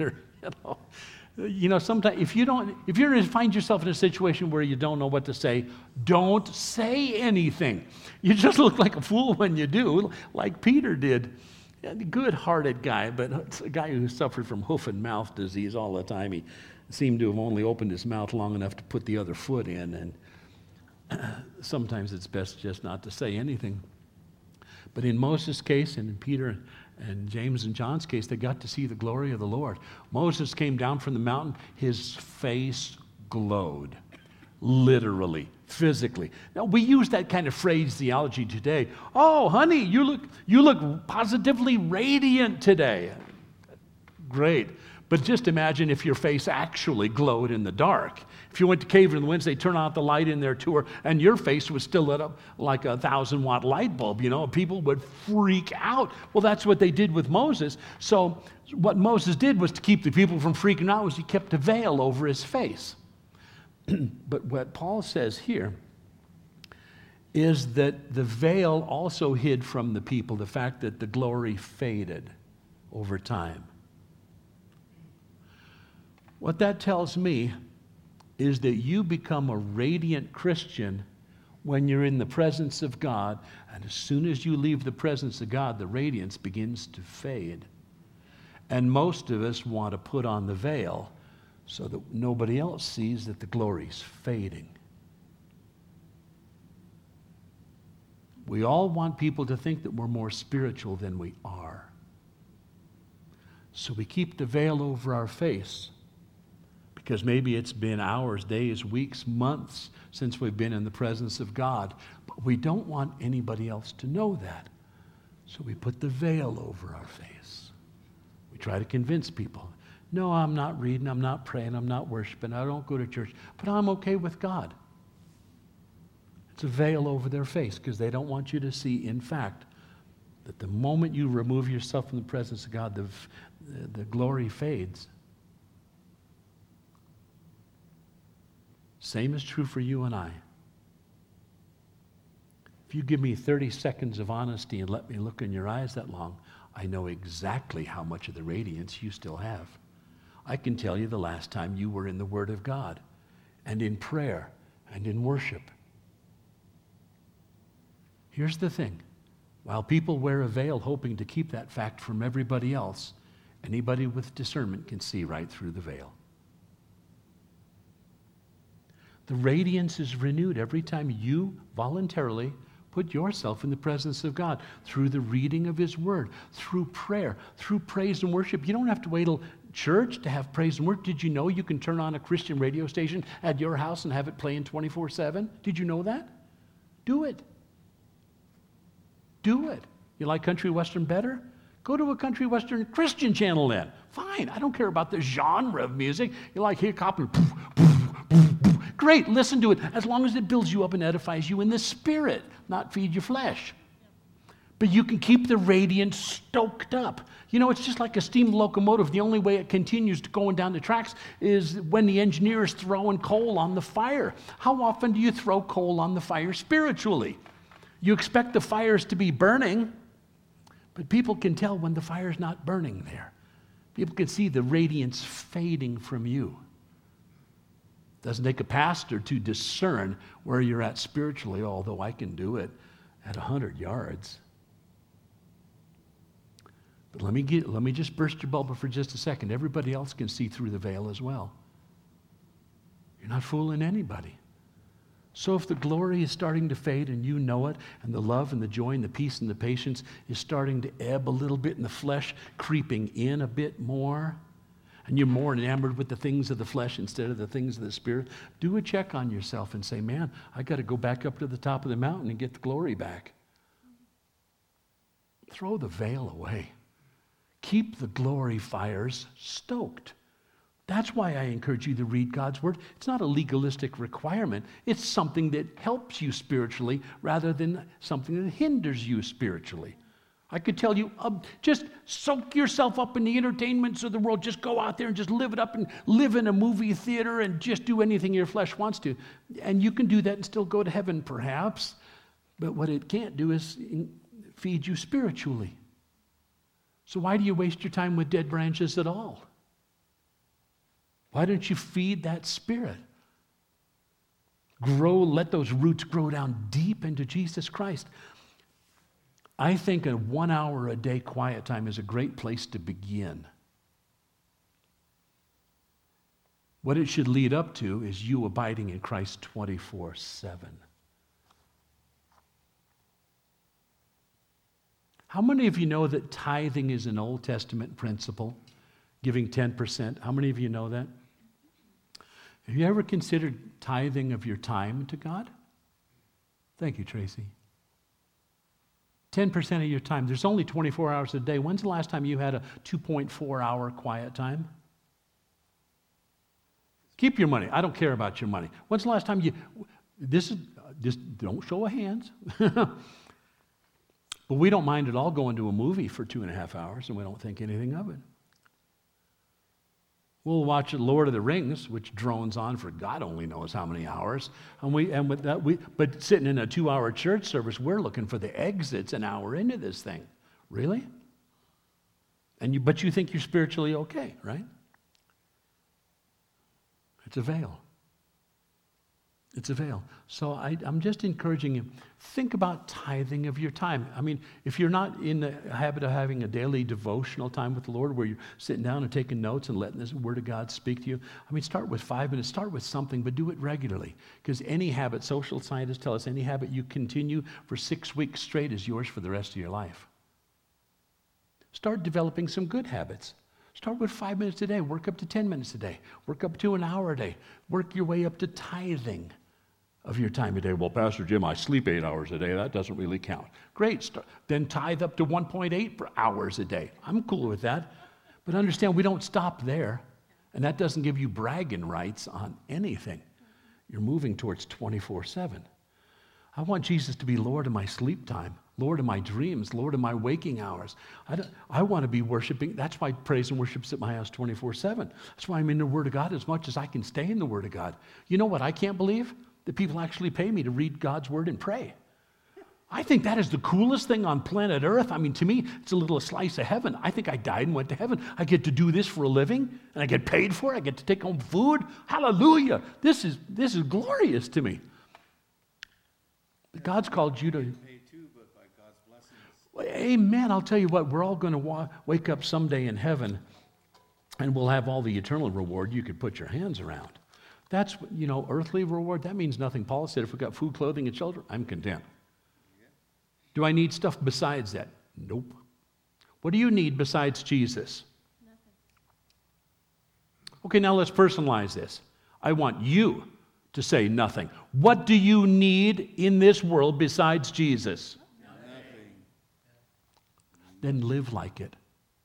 You know, you know sometimes if you don't, if you find yourself in a situation where you don't know what to say, don't say anything. You just look like a fool when you do, like Peter did. A good-hearted guy, but it's a guy who suffered from hoof and mouth disease all the time. He seemed to have only opened his mouth long enough to put the other foot in, and sometimes it's best just not to say anything. But in Moses' case, and in Peter and James and John's case, they got to see the glory of the Lord. Moses came down from the mountain. His face glowed, literally, physically. Now, we use that kind of phraseology today. Oh, honey, you look, you look positively radiant today. Great. But just imagine if your face actually glowed in the dark. If you went to Cave in the Winds, they turn out the light in their tour, and your face was still lit up like a thousand-watt light bulb, you know, people would freak out. Well, that's what they did with Moses. So what Moses did was to keep the people from freaking out was he kept a veil over his face. But what Paul says here is that the veil also hid from the people the fact that the glory faded over time. What that tells me is that you become a radiant Christian when you're in the presence of God, and as soon as you leave the presence of God, the radiance begins to fade. And most of us want to put on the veil so that nobody else sees that the glory's fading. We all want people to think that we're more spiritual than we are. So we keep the veil over our face, because maybe it's been hours, days, weeks, months since we've been in the presence of God. But we don't want anybody else to know that. So we put the veil over our face. We try to convince people, no, I'm not reading, I'm not praying, I'm not worshiping, I don't go to church, but I'm okay with God. It's a veil over their face because they don't want you to see, in fact, that the moment you remove yourself from the presence of God, the, the glory fades. Same is true for you and I. If you give me thirty seconds of honesty and let me look in your eyes that long, I know exactly how much of the radiance you still have. I can tell you the last time you were in the Word of God and in prayer and in worship. Here's the thing. While people wear a veil hoping to keep that fact from everybody else, anybody with discernment can see right through the veil. The radiance is renewed every time you voluntarily put yourself in the presence of God through the reading of His Word, through prayer, through praise and worship. You don't have to wait till church to have praise and worship. Did you know you can turn on a Christian radio station at your house and have it playing twenty-four seven? Did you know that? Do it. Do it. You like country western better? Go to a country western Christian channel then. Fine. I don't care about the genre of music. You like hip hop and poof, poof, poof, poof. Great, listen to it, as long as it builds you up and edifies you in the spirit, not feed your flesh. But you can keep the radiance stoked up. You know, it's just like a steam locomotive. The only way it continues to going down the tracks is when the engineer is throwing coal on the fire. How often do you throw coal on the fire spiritually? You expect the fires to be burning, but people can tell when the fire's not burning there. People can see the radiance fading from you. Doesn't take a pastor to discern where you're at spiritually, although I can do it at one hundred yards. But let me get, let me just burst your bubble for just a second. Everybody else can see through the veil as well. You're not fooling anybody. So if the glory is starting to fade and you know it, and the love and the joy and the peace and the patience is starting to ebb a little bit, and the flesh creeping in a bit more, and you're more enamored with the things of the flesh instead of the things of the Spirit, do a check on yourself and say, man, I got to go back up to the top of the mountain and get the glory back. Throw the veil away. Keep the glory fires stoked. That's why I encourage you to read God's Word. It's not a legalistic requirement. It's something that helps you spiritually rather than something that hinders you spiritually. I could tell you, um, just soak yourself up in the entertainments of the world. Just go out there and just live it up and live in a movie theater and just do anything your flesh wants to. And you can do that and still go to heaven, perhaps. But what it can't do is feed you spiritually. So why do you waste your time with dead branches at all? Why don't you feed that spirit? Grow, let those roots grow down deep into Jesus Christ. I think a one hour a day quiet time is a great place to begin. What it should lead up to is you abiding in Christ twenty-four seven. How many of you know that tithing is an Old Testament principle? Giving ten percent. How many of you know that? Have you ever considered tithing of your time to God? Thank you, Tracy. ten percent of your time. There's only twenty-four hours a day. When's the last time you had a two point four hour quiet time? Keep your money. I don't care about your money. When's the last time you, this is, just don't show of hands. But we don't mind at all going to a movie for two and a half hours and we don't think anything of it. We'll watch Lord of the Rings, which drones on for God only knows how many hours. And we and with that we but sitting in a two-hour church service, we're looking for the exits an hour into this thing. Really? And you but you think you're spiritually okay, right? It's a veil. It's a veil. So I, I'm just encouraging you, think about tithing of your time. I mean, if you're not in the habit of having a daily devotional time with the Lord where you're sitting down and taking notes and letting this Word of God speak to you, I mean, start with five minutes, start with something, but do it regularly. Because any habit, social scientists tell us, any habit you continue for six weeks straight is yours for the rest of your life. Start developing some good habits. Start with five minutes a day, work up to ten minutes a day, work up to an hour a day, work your way up to tithing of your time a day. Well, Pastor Jim, I sleep eight hours a day. That doesn't really count. Great. Start, then tithe up to one point eight hours a day. I'm cool with that. But understand, we don't stop there. And that doesn't give you bragging rights on anything. You're moving towards twenty-four seven. I want Jesus to be Lord of my sleep time, Lord of my dreams, Lord of my waking hours. I, I want to be worshiping. That's why praise and worship's at my house twenty-four seven. That's why I'm in the Word of God as much as I can stay in the Word of God. You know what I can't believe? That people actually pay me to read God's Word and pray. I think that is the coolest thing on planet Earth. I mean, to me, it's a little slice of heaven. I think I died and went to heaven. I get to do this for a living, and I get paid for it. I get to take home food. Hallelujah. This is, this is glorious to me. But God's called you to... Too, but by God's blessings. Amen. I'll tell you what, we're all going to wa- wake up someday in heaven, and we'll have all the eternal reward you could put your hands around. That's, you know, earthly reward, that means nothing. Paul said, if we've got food, clothing, and shelter, I'm content. Do I need stuff besides that? Nope. What do you need besides Jesus? Nothing. Okay, now let's personalize this. I want you to say nothing. What do you need in this world besides Jesus? Nothing. Then live like it.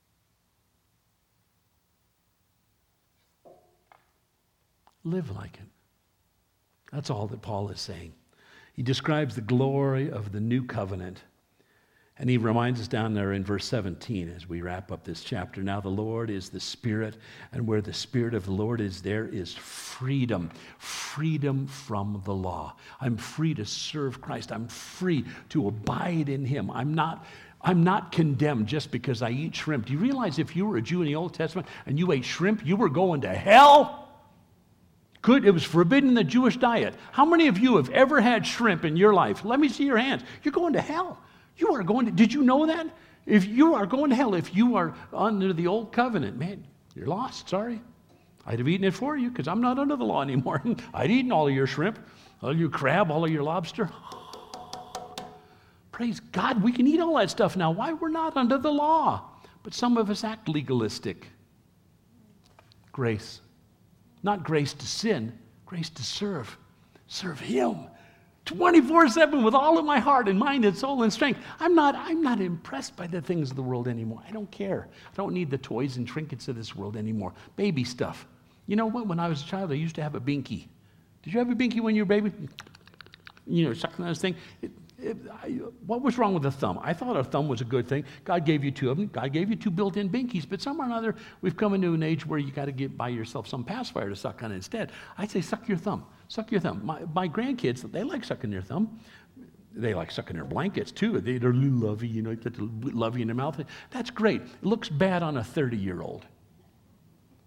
Live like it. That's all that Paul is saying. He describes the glory of the new covenant. And he reminds us down there in verse seventeen as we wrap up this chapter. Now the Lord is the Spirit, and where the Spirit of the Lord is, there is freedom. Freedom from the law. I'm free to serve Christ. I'm free to abide in Him. I'm not, I'm not condemned just because I eat shrimp. Do you realize if you were a Jew in the Old Testament and you ate shrimp, you were going to hell? Good, it was forbidden in the Jewish diet. How many of you have ever had shrimp in your life? Let me see your hands. You're going to hell. You are going to, did you know that? If you are going to hell, if you are under the old covenant, man, you're lost, sorry. I'd have eaten it for you because I'm not under the law anymore. I'd eaten all of your shrimp, all of your crab, all of your lobster. Praise God, we can eat all that stuff now. Why? We're not under the law. But some of us act legalistic. Grace. Not grace to sin, grace to serve. Serve Him. twenty-four seven with all of my heart and mind and soul and strength. I'm not, I'm not impressed by the things of the world anymore. I don't care. I don't need the toys and trinkets of this world anymore. Baby stuff. You know what? When I was a child, I used to have a binky. Did you have a binky when you were a baby? You know, sucking on this thing. It, it, I, what was wrong with a thumb? I thought a thumb was a good thing. God gave you two of them. God gave you two built-in binkies. But somehow or another, we've come into an age where you got to get buy yourself some pacifier to suck on instead. I say, suck your thumb. Suck your thumb. My, my grandkids, they like sucking their thumb. They like sucking their blankets, too. They, they're lovey, you know, get the lovey in their mouth. That's great. It looks bad on a thirty-year-old.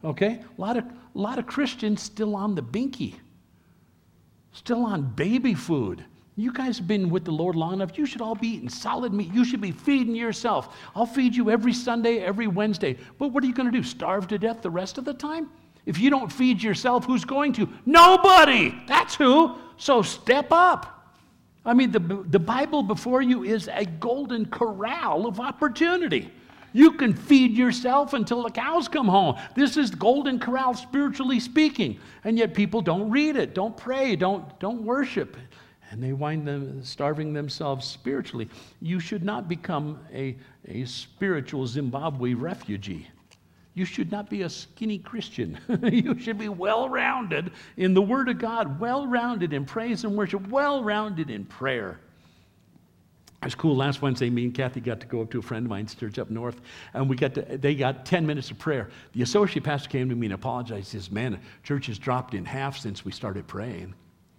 Okay? A lot of, a lot of Christians still on the binky, still on baby food. You guys have been with the Lord long enough. You should all be eating solid meat. You should be feeding yourself. I'll feed you every Sunday, every Wednesday. But what are you going to do? Starve to death the rest of the time? If you don't feed yourself, who's going to? Nobody! That's who. So step up. I mean, the, the Bible before you is a golden corral of opportunity. You can feed yourself until the cows come home. This is the golden corral, spiritually speaking. And yet people don't read it, don't pray, don't, don't worship. And they wind them starving themselves spiritually. You should not become a, a spiritual Zimbabwe refugee. You should not be a skinny Christian. You should be well-rounded in the Word of God, well-rounded in praise and worship, well-rounded in prayer. It was cool. Last Wednesday, me and Kathy got to go up to a friend of mine's church up north, and we got to, they got ten minutes of prayer. The associate pastor came to me and apologized. He says, man, the church has dropped in half since we started praying.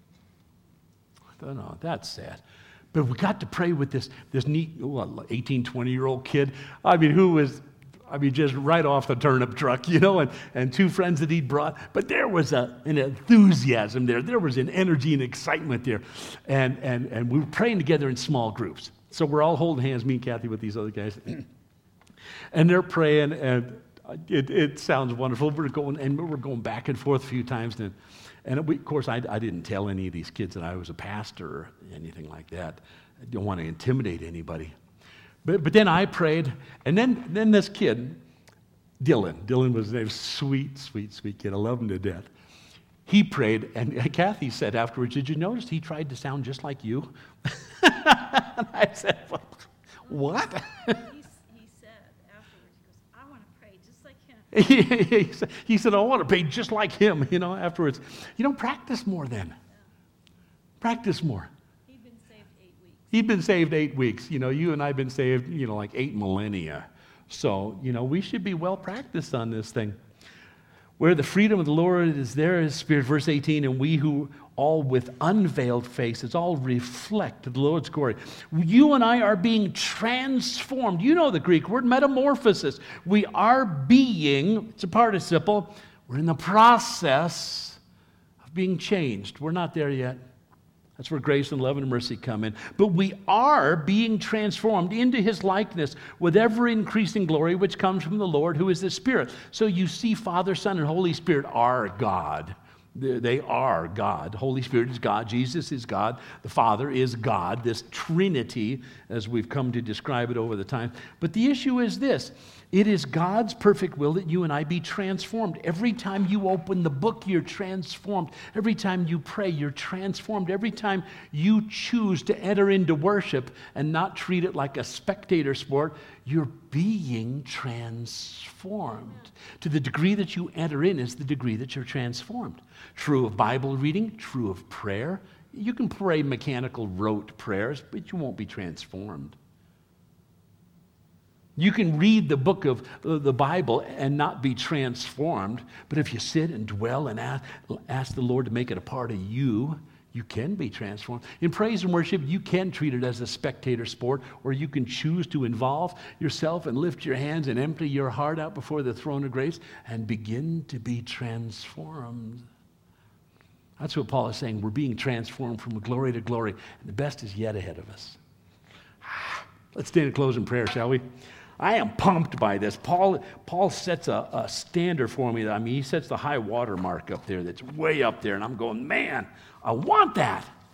I thought, no, that's sad. But we got to pray with this, this neat what, eighteen, twenty-year-old kid. I mean, who was, I mean, just right off the turnip truck, you know, and, and two friends that he'd brought. But there was a, an enthusiasm there. There was an energy and excitement there. And, and, and we were praying together in small groups. So we're all holding hands, me and Kathy with these other guys. And they're praying, and it, it sounds wonderful. We're going, and we're going back and forth a few times. And, and we, of course, I, I didn't tell any of these kids that I was a pastor or anything like that. I don't want to intimidate anybody. But, but then I prayed, and then, then this kid, Dylan, Dylan was his name, sweet, sweet, sweet kid. I love him to death. He prayed, and Kathy said afterwards, did you notice he tried to sound just like you? And I said, what? He, he said afterwards, he goes, I want to pray just like him. he, said, he said, I want to pray just like him, you know, afterwards. You know, practice more then. Yeah. Practice more. He'd been saved eight weeks. He'd been saved eight weeks. You know, you and I have been saved, you know, like eight millennia. So, you know, we should be well practiced on this thing. Where the freedom of the Lord is, there is Spirit. Verse eighteen, and we who all with unveiled faces, all reflect the Lord's glory. You and I are being transformed. You know the Greek word, metamorphosis. We are being, it's a participle, we're in the process of being changed. We're not there yet. That's where grace and love and mercy come in. But we are being transformed into his likeness with ever-increasing glory, which comes from the Lord, who is the Spirit. So you see, Father, Son, and Holy Spirit are God. They are God. Holy Spirit is God. Jesus is God. The Father is God. This Trinity, as we've come to describe it over the time. But the issue is this. It is God's perfect will that you and I be transformed. Every time you open the book, you're transformed. Every time you pray, you're transformed. Every time you choose to enter into worship and not treat it like a spectator sport, you're being transformed. To the degree that you enter in is the degree that you're transformed. True of Bible reading, true of prayer. You can pray mechanical rote prayers, but you won't be transformed. You can read the book of the Bible and not be transformed, but if you sit and dwell and ask, ask the Lord to make it a part of you, you can be transformed. In praise and worship, you can treat it as a spectator sport, or you can choose to involve yourself and lift your hands and empty your heart out before the throne of grace and begin to be transformed. That's what Paul is saying. We're being transformed from glory to glory, and the best is yet ahead of us. Let's stand and close in prayer, shall we? I am pumped by this. Paul, Paul sets a, a standard for me. I mean, he sets the high water mark up there that's way up there, and I'm going, man, I want that.